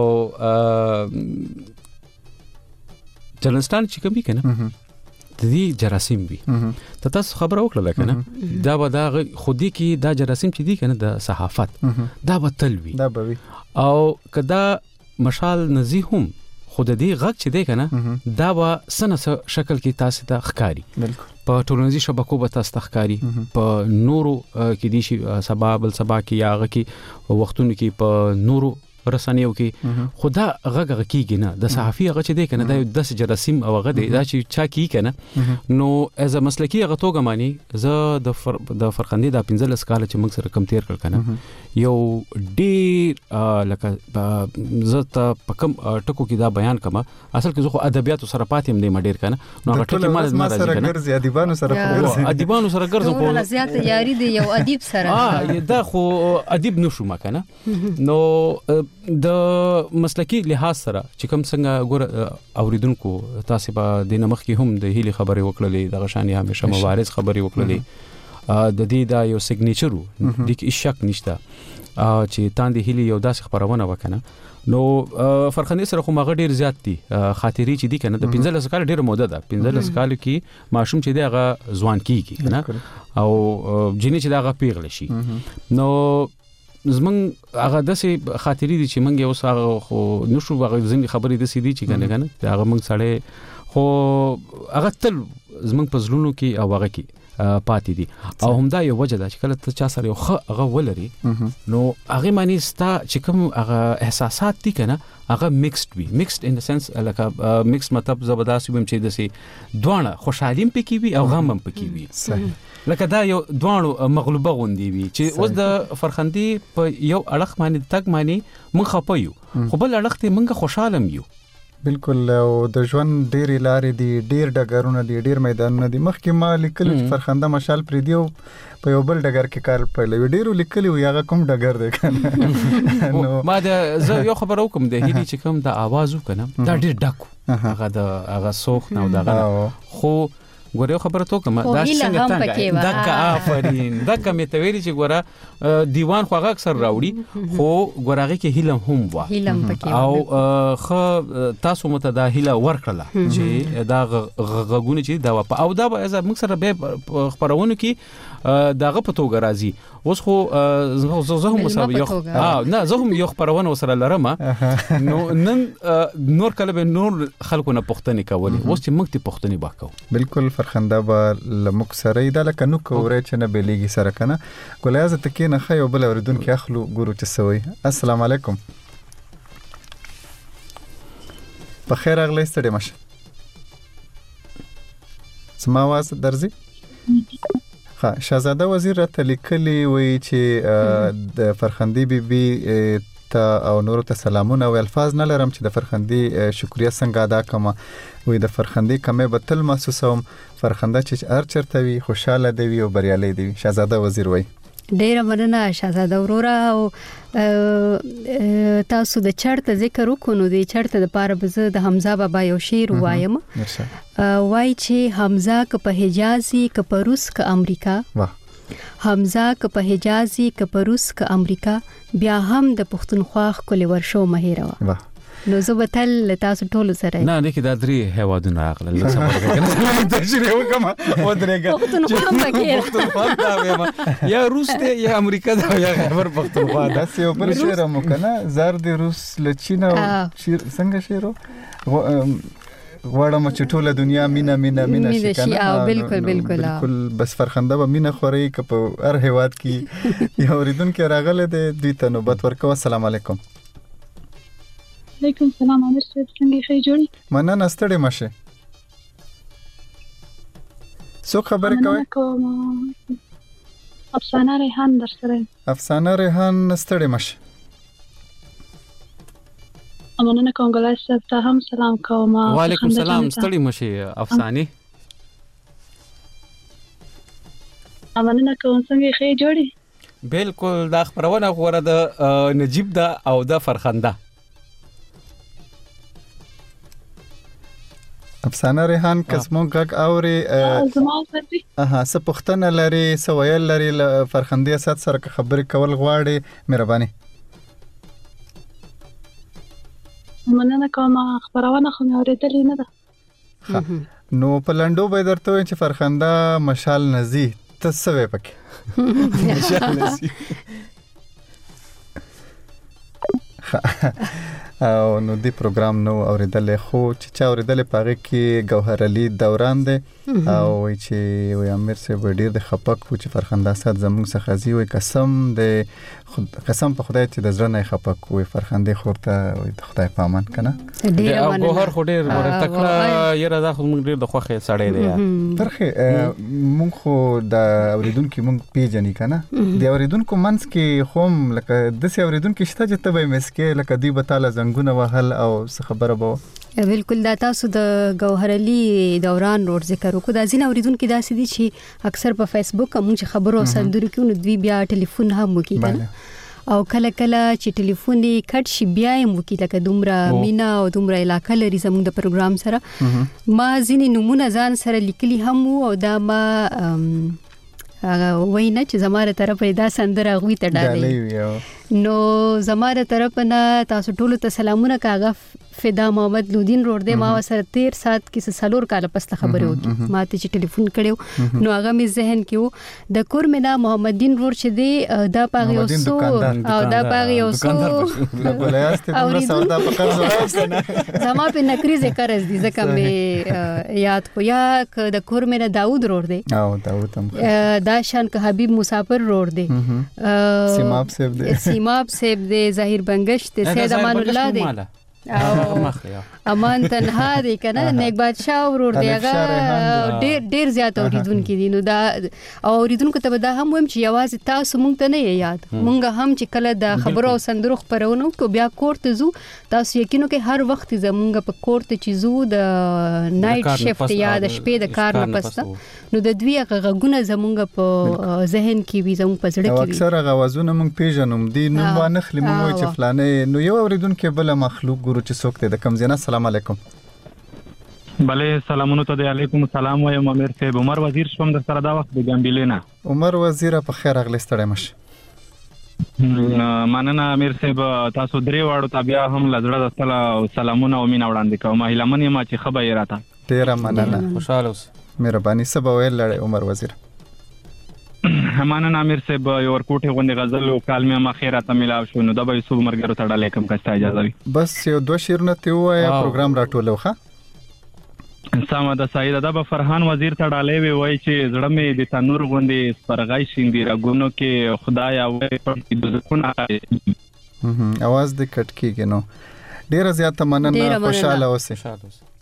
چلنستان چې کوم کنه د دې جراثیم وي ته تاسو خبره وکړه کنه دا به دا خودي کې دا جراثیم چې دي کنه د صحافت دا به تلوي دا به او کدا مشال نزي هم خود دې غږ چې دی کنه دا به سنه شکل کې تاسو ته ښکاری په ټولنیزي شبکو به تاسو ته ښکاری په نورو کې دي شي سبب کې یا غږ کې وختونو کې په نورو رسنیو کې خدا غږ کیږي نه د صحافي هغه چې دی کنه دا د جراثیم او هغه دا چې چا کی کنه نو از مسلکی هغه توګه مانی زه د فرخندې د 15 کال چې موږ سره کم تیر کړ کنه یو ډیر لکه زه ته په کم ټکو کې دا بیان کما اصل کې زه خو ادبیات سره پاتیم نه مډیر کنه نو هغه ټکی مال ما سره ګرځي ادیبانو سره ګرځم په زیات یاري دی یو ادیب سره دا خو ادیب نشو ما کنه نو د مسلکی لحاظ سره چې کوم څنګه ګور اوریدونکو تاسو به د نمخ کې هم د هیلي خبرې وکړلې د غشاني همیشه مبارز خبرې وکړلې د دې دا یو سیګنیچر د کې شک نشته چې تاندې هیلي یو داسې خبرونه وکنه نو فرخندې سره خو مغه ډیر زیات دي خاطري چې دي کنه د 15 کال ډیره موده ده 15 کال کې ماشوم چې دی هغه ځوان کیږي کنه او جنې چې دا هغه پیغل شي نو زمنګ هغه داسې خاطري دي چې منګ یو ساغه خو نشو هغه ځینې خبرې داسې دي چې کنه هغه منګ سړی خو هغه تل زمنګ په زلونو کې او هغه کې پاتې دي او همدا یو وجه ده چې کله ته چا سره یو هغه ولري نو هغه معنی ستا چې کوم هغه احساسات دي کنه هغه میکسډ وي میکسډ ان د سنس لکه میکس مطلب زبردست ویم چې دسي دوانه خوشحالیم پکې وي او غم هم پکې وي صحیح لکه دا یو دوانو مغلوبه غوندي وي چې اوس د فرخندې په یو اړخ باندې تک معنی مونږ خپایو خو بل اړخ ته مونږ خوشاله یو بالکل او د ژوند ډېری لارې دي ډېر ډګرونه دي ډېر میدانونه دي مخکې ما لیکل چې فرخنده مشال پریدیو په یو بل ډګر کې کار پیلوي ډېرو لیکلي وي هغه کوم ډګر دی کنه نو ما زه یو خبر وکم د هیلي چې کوم د आवाज وکنه دا ډېر ډکو هغه سوخ نه دغه خو ګوره خبره تو کوم دا څنګه څنګه دا کا افرین دا کوم ته ویلي چې ګوره دیوان خو هغه اکثر راوړي خو ګورغه کې هیلم هم وا او خو تاسو مت دا هیله ورکړه چې دا غغونه چې دا او دا به موږ سره به خبرونه کې داغه په توګه راځي اوس خو زه هم مسابقه یو نه زه هم یو خبرونه سره لرم نو نن نور کله به نور خلکو نه پښتني کولې اوس چې موږ ته پښتني وکاو بالکل فرخنده به لمک سره دا لکه نو کورې چې نه بلیږي سره کنه ګلایز ته کې نه خیو بل اوریدون کې اخلو ګورو چې سوي السلام علیکم په خیر اغلی ستړي مشه سما واس درځي ها شاهزاده وزیر راته لیکلی وی چې د فرخندې بیبي ته او نور ته سلامونه او الفاظ نه لرم چې د فرخندې شکریا څنګه ادا کوم وی د فرخندې کمه به تل محسوسوم فرخنده چې هر چرته وي خوشاله دی او بریالي دی شاهزاده وزیر وی ډیره مننه شاهزاده ورورا او تاسو د چرته ذکر وکونو د چرته د پاره بزه د حمزه بابا یو شعر وایم وای چې حمزه ک په حجازي ک په روس ک امریکا حمزه ک په حجازي ک په روس ک امریکا بیا هم د پښتونخوا خپل ورشو مهیروا نو زه به تل تاسو ټول سره نه نه کې دا درې هیوادونه راغله لږ صبر وکړه تشریح وکم و درېګه پښتونخوا دا وایم یا روس ته یا امریکا دا یا خبر پښتونخوا دا څه په شعر مو کنه زار د روس لچینا شیر څنګه شیرو وړم چې ټوله دنیا مینا شي کنه بالکل بس فرخنده به مینا خوري ک په هر هیواد کې یو اوریدونکو راغله د دوی ته نوبت ورکو. السلام علیکم. علیکم السلام. امیر صاحب څنګه ښه جوړی؟ مننه ستړي مشه. څو خبرې کوي؟ افسانه ریحان در سره. افسانه ریحان ستړي مشه. مننه کوم ګلای صاحب ته هم سلام کوم. وعلیکم السلام. ستړي مشه افسانه. مننه کوم څنګه ښه جوړی؟ بالکل دا خبرونه غوړه د نجیب دا او د فرخنده. افسانه ریحان قسمو غږ اوري زما سره څه پښتنه لري څه ویل لري فرخندې اسات سره خبرې کول غواړي مهرباني. مننه کوم خبرونه خو مې اورېدلې نه ده. نو په لندو به درته وایم چې فرخنده مشال نزي ته څه وې پکې مشال نزي او نو دی پروګرام نو اوریدل خو چې چا اوریدل پاره کې گوهر علي دوران دی او چې وي امیر صاحب ډیر د خپک چې فرخنده سات زموږ څخه زی وي قسم په خدای چې د زړه نه خپک وي فرخنده خورته وي د خدای په امان کنه او گوهر خو ډیر تکړه یره دا خو موږ ډیر د خوخه سړی دی ترخه موږ خو د اوریدونکو موږ پیژنې کنه د اوریدونکو منځ کې خو لکه د سي اوریدونکو شته چې تبه مسکه لکه دی بتاله زنګونه وهل او څه خبره به بالکل دا تاسو د گوهر علي دوران روډ ذکر وکړو دا زین اوریدونکو دا سدي چې اکثر په فیسبوک موږ خبرو سندرو کې نو دوی بیا ټلیفون هم وکي کنه او کله چې ټلیفون یې کټ شي بیا یې وکي لکه دومره مینا او دومره علاقه لري زموږ د پروګرام سره ما ځینې نمونه ځان سره لیکلي هم او دا ما وینا چې زماره طرف دا سندره غوي ته ډالې نو زماره طرف نه تاسو ټول ته سلامونه کاغه فدا محمد لودین روډ دې ما سره 13 سات کې سالور کال پس خبرې وکي ما ته چې ټلیفون کړو نو هغه می ذهن کې د کور مینا محمد دین روډ چې دی دا پاغي اوسو او دا پاغي اوسو او سودا په قرض زما په نکری ذکر از دي ځکه مې یاد کو یا د کور مینا داوود روډ دی او داوود هم دا شان که حبیب مسافر روډ دی سیماب سیب دی ظاهر بنگش دی سید امان الله دی امان تنها دی کنه نیک بادشاہ ورور دی هغه ډیر زیات اوریدونکو دي نو دا اوریدونکو ته دا هم ویم چې یوازې تاسو مونږ ته نه یاد مونږ هم چې کله د خبرو او سندرو خبرونه کو بیا کورت زو تاسو یقینو کې هر وخت زمونږ په کورت چې زو د نایټ شفت یا د شپې د کار نه پسته نو د دوی غږونه زمونږ په ذهن کې وي زموږ په زړه کې وي اکثر غوازونه مونږ پیژنوم دي نو باندې خلی مونږ چې فلانه نو یو اوریدونکو بل مخلوق ګورو چې څوک دی د کم زینا السلام علیکم. بله سلامونه ته علیکم السلام وایم امیر صاحب عمر وزیر شوم در سره دا وخت د ګمبلینا عمر وزیر په خیر اغلی ستړی مشه مننه امیر صاحب تاسو درې واړو تابع هم لزړه د تعالی سلامونه او مینا وړاندې کوم هیله منه ما چې خبر راته ډیر مننه خوشاله اوس مهرباني سبا ویل لړ عمر وزیر مننه امیر صاحب یو ورکوټه غونډه غزل او کالمه ما خیرات ملاو شو نو د به صبح مرګرو ته ډالې کوم کسته اجازه وي بس یو دوه شیرونه ته وایا پروګرام راټولو ښه سم د سعید د فرحان وزیر ته ډالې وای چې زړه مې د تنور غوندې سپرغای شیندې راګونو کې خدای او په دزکونه اواز د کټ کېږي نو ډیر زیات مننه خوشاله اوسه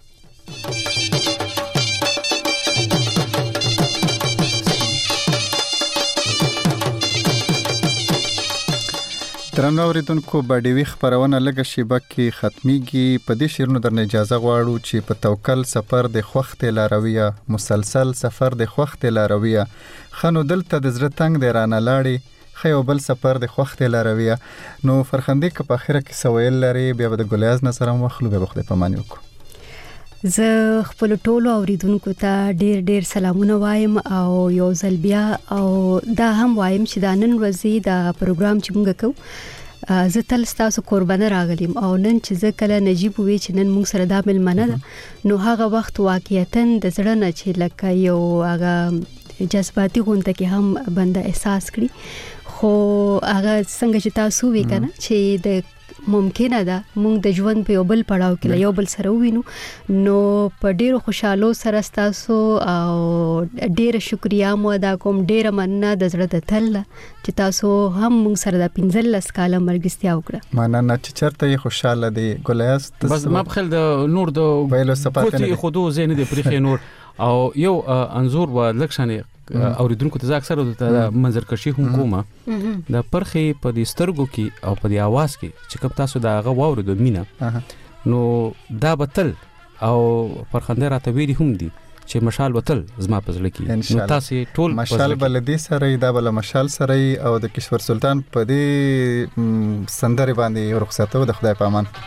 درنو اوریدونکو باډیوي خبرونه لګه شیبه کې ختميږي په دې شیرونو درنه اجازه غواړو چې په توکل سفر د خوخت لارویه مسلسل سفر د خوخت لارویه خنو دلته د زړه تنگ دی رانه لاړې خیو بل سفر د خوخت لارویه نو فرخندې که په اخره کې سویل لري بیا د ګلیاز نظر مخلو به بخله پمانی وکړو زه خپل ټولو اوریدونکو ته ډیر سلامونه وایم او یو ځل بیا او دا هم وایم چې دا نن ورځې دا پروګرام چې موږ کوو زه تل ستاسو قربانه راغلم او نن چې زه کله نجیب وی چې نن موږ سره دا ملمنه ده نو هغه وخت واقعیتاً د زړه نه چې لکه یو هغه جذباتي غونډه کې هم بنده احساس کړي خو هغه څنګه چې تاسو وی کنه چې د ممکنه ده موږ د ژوند په یو بل پړاو کې یو بل سره وینو نو په ډیرو خوشاله سره تاسو او ډیره شکریا مو ادا کوم ډیره مننه د زړه د تل چې تاسو هم موږ سره د 15 کاله مرګستیا وکړه مننه چې چرته خوشاله دي ګولیاست بس ما بخل د نور د ویلو سپاتنه خودو زین دي پرخي نور او یو انزور و لکشانه اوریدونکو ته اکثر د منظر کشي هم کومه د پرخي په دې سترګو کې او په دې आवाज کې چې کوم تاسو دا غو اورید مینه نو دا بتل او پرخنده راته ویلي هم دي چې مشال وتل زما پزله کې نو تاسو ټول مشال بلدي سره دا بل مشال سره او د کشور سلطان په دې سندره باندې رخصتو د خدای په امان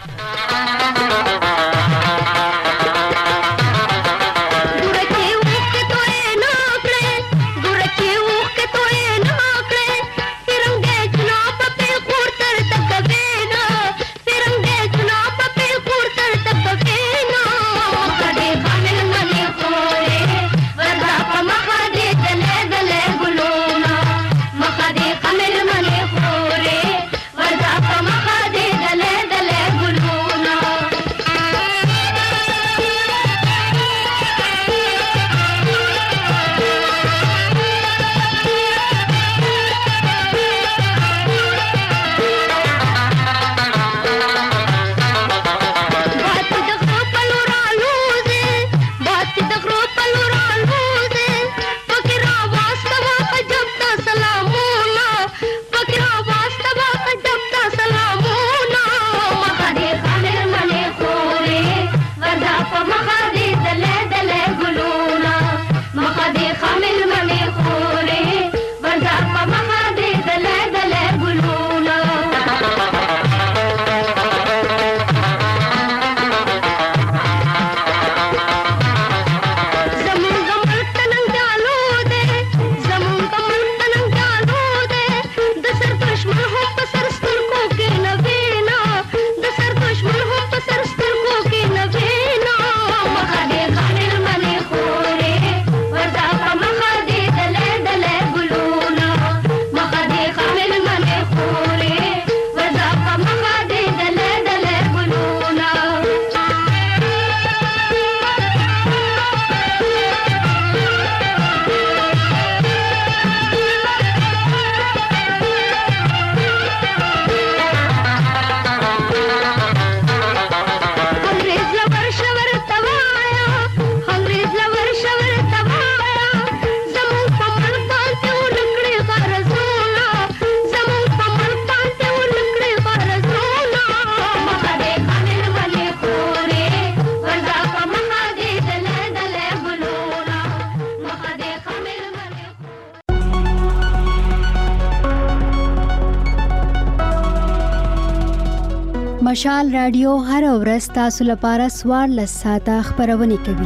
مشال رادیو هر ورځ تاسو لپاره 14 ساعته خبرونه کوي.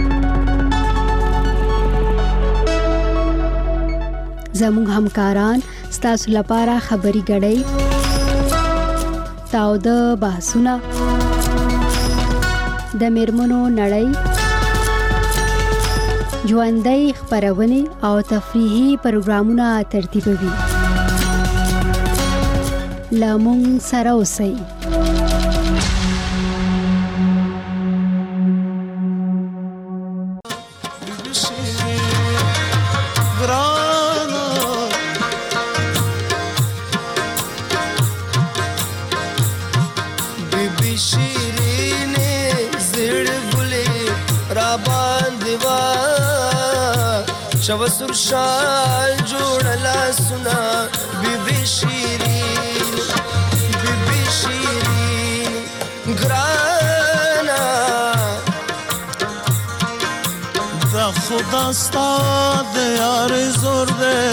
زموږ همکاران تاسو لپاره خبري غړي تاو د بحثونه د میرمنو نړۍ ژوندۍ خبرونه او تفریحي پروګرامونه ترتیبوي. لامون سره اوسئ. شوسر شال جوړلا سنا بيبي شيرين ګرانا دا خدا ستاد یار زور دے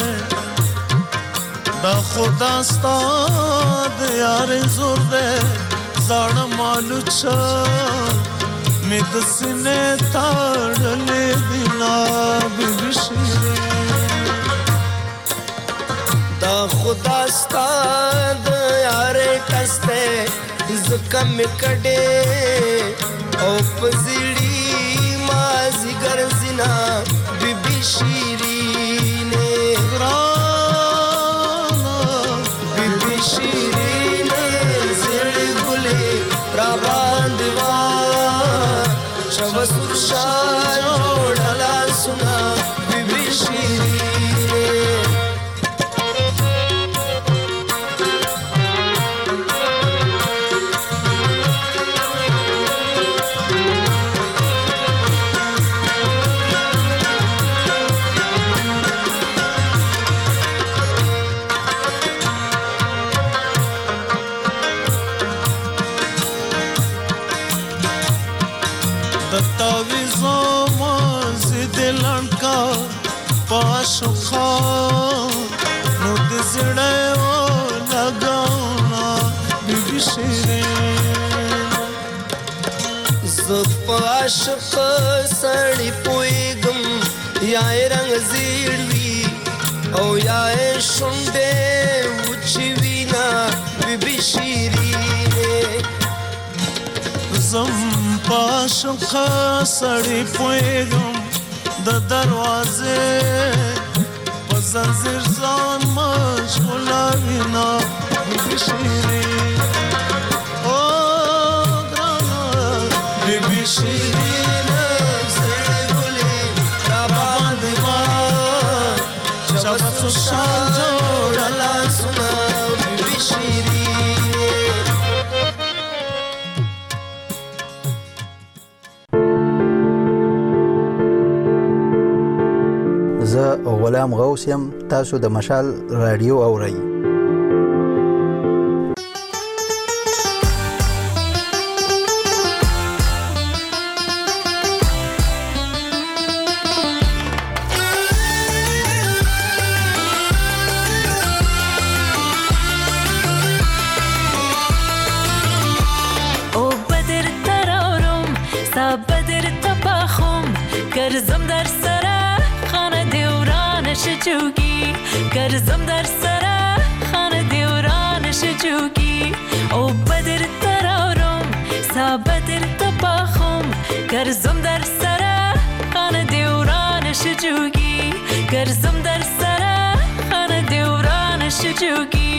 دا خدا ستاد یار زور دے زړه مالو چا مې د سینې تړلې دینا بیبي شیرین دا خدا ستا د یارې ټسته زکه مې کډې او پزړی ما زګر زنا بیبي شیرین ګرانا بیبي شیرین زړې ګلې را باندې وا شوسور شای وړلا سنا بیبي شیرین پاشو خان نو د زړه و لګاونا بیبي شیرین ز پاشق سړی پویګم یا رنگ زیړوي او یا شونډه وچی وینا بیبي شیرین زم پاشق سړی پویګم د دروازه په زنځیر ځان مشغولاوینا بیبي شیرین او ګرانا بیبي شیرین زړې ګلې را باندې ما شوسو شان جوړلا سنا بیبي شیرین غلام غوث یم تاسو د مشال رادیو اورئ او بدر ترورم سا بدر تپاخم کرزم در سره خانه دیورانش چوکی کرزم در سره خانه دیورانش چوکی او بدر ترارم سا بدر تپاخم کرزم در سره خانه دیورانش چوکی کرزم در سره خانه دیورانش چوکی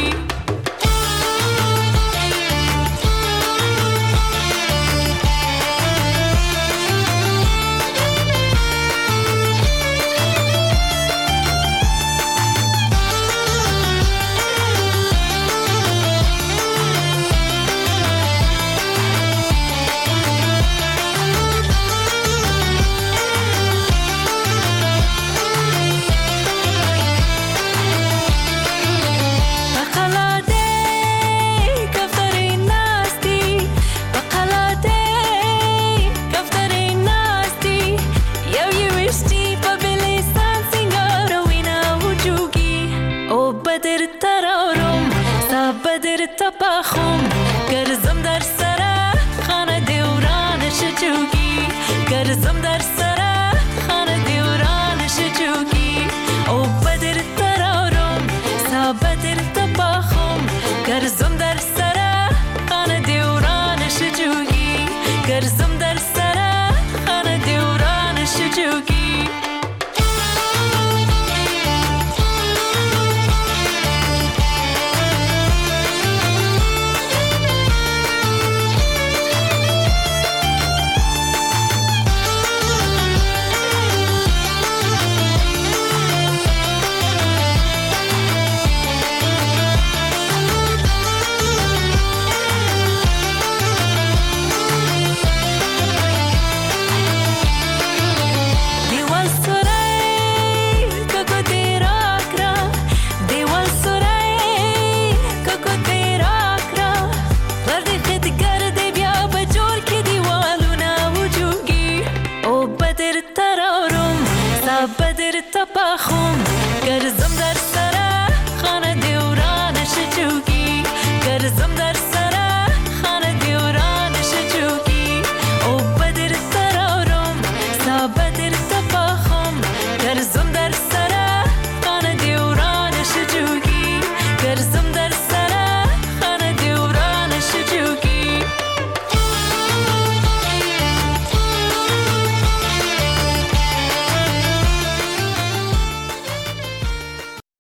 بدر ترارم سا بدر تپاخم کرز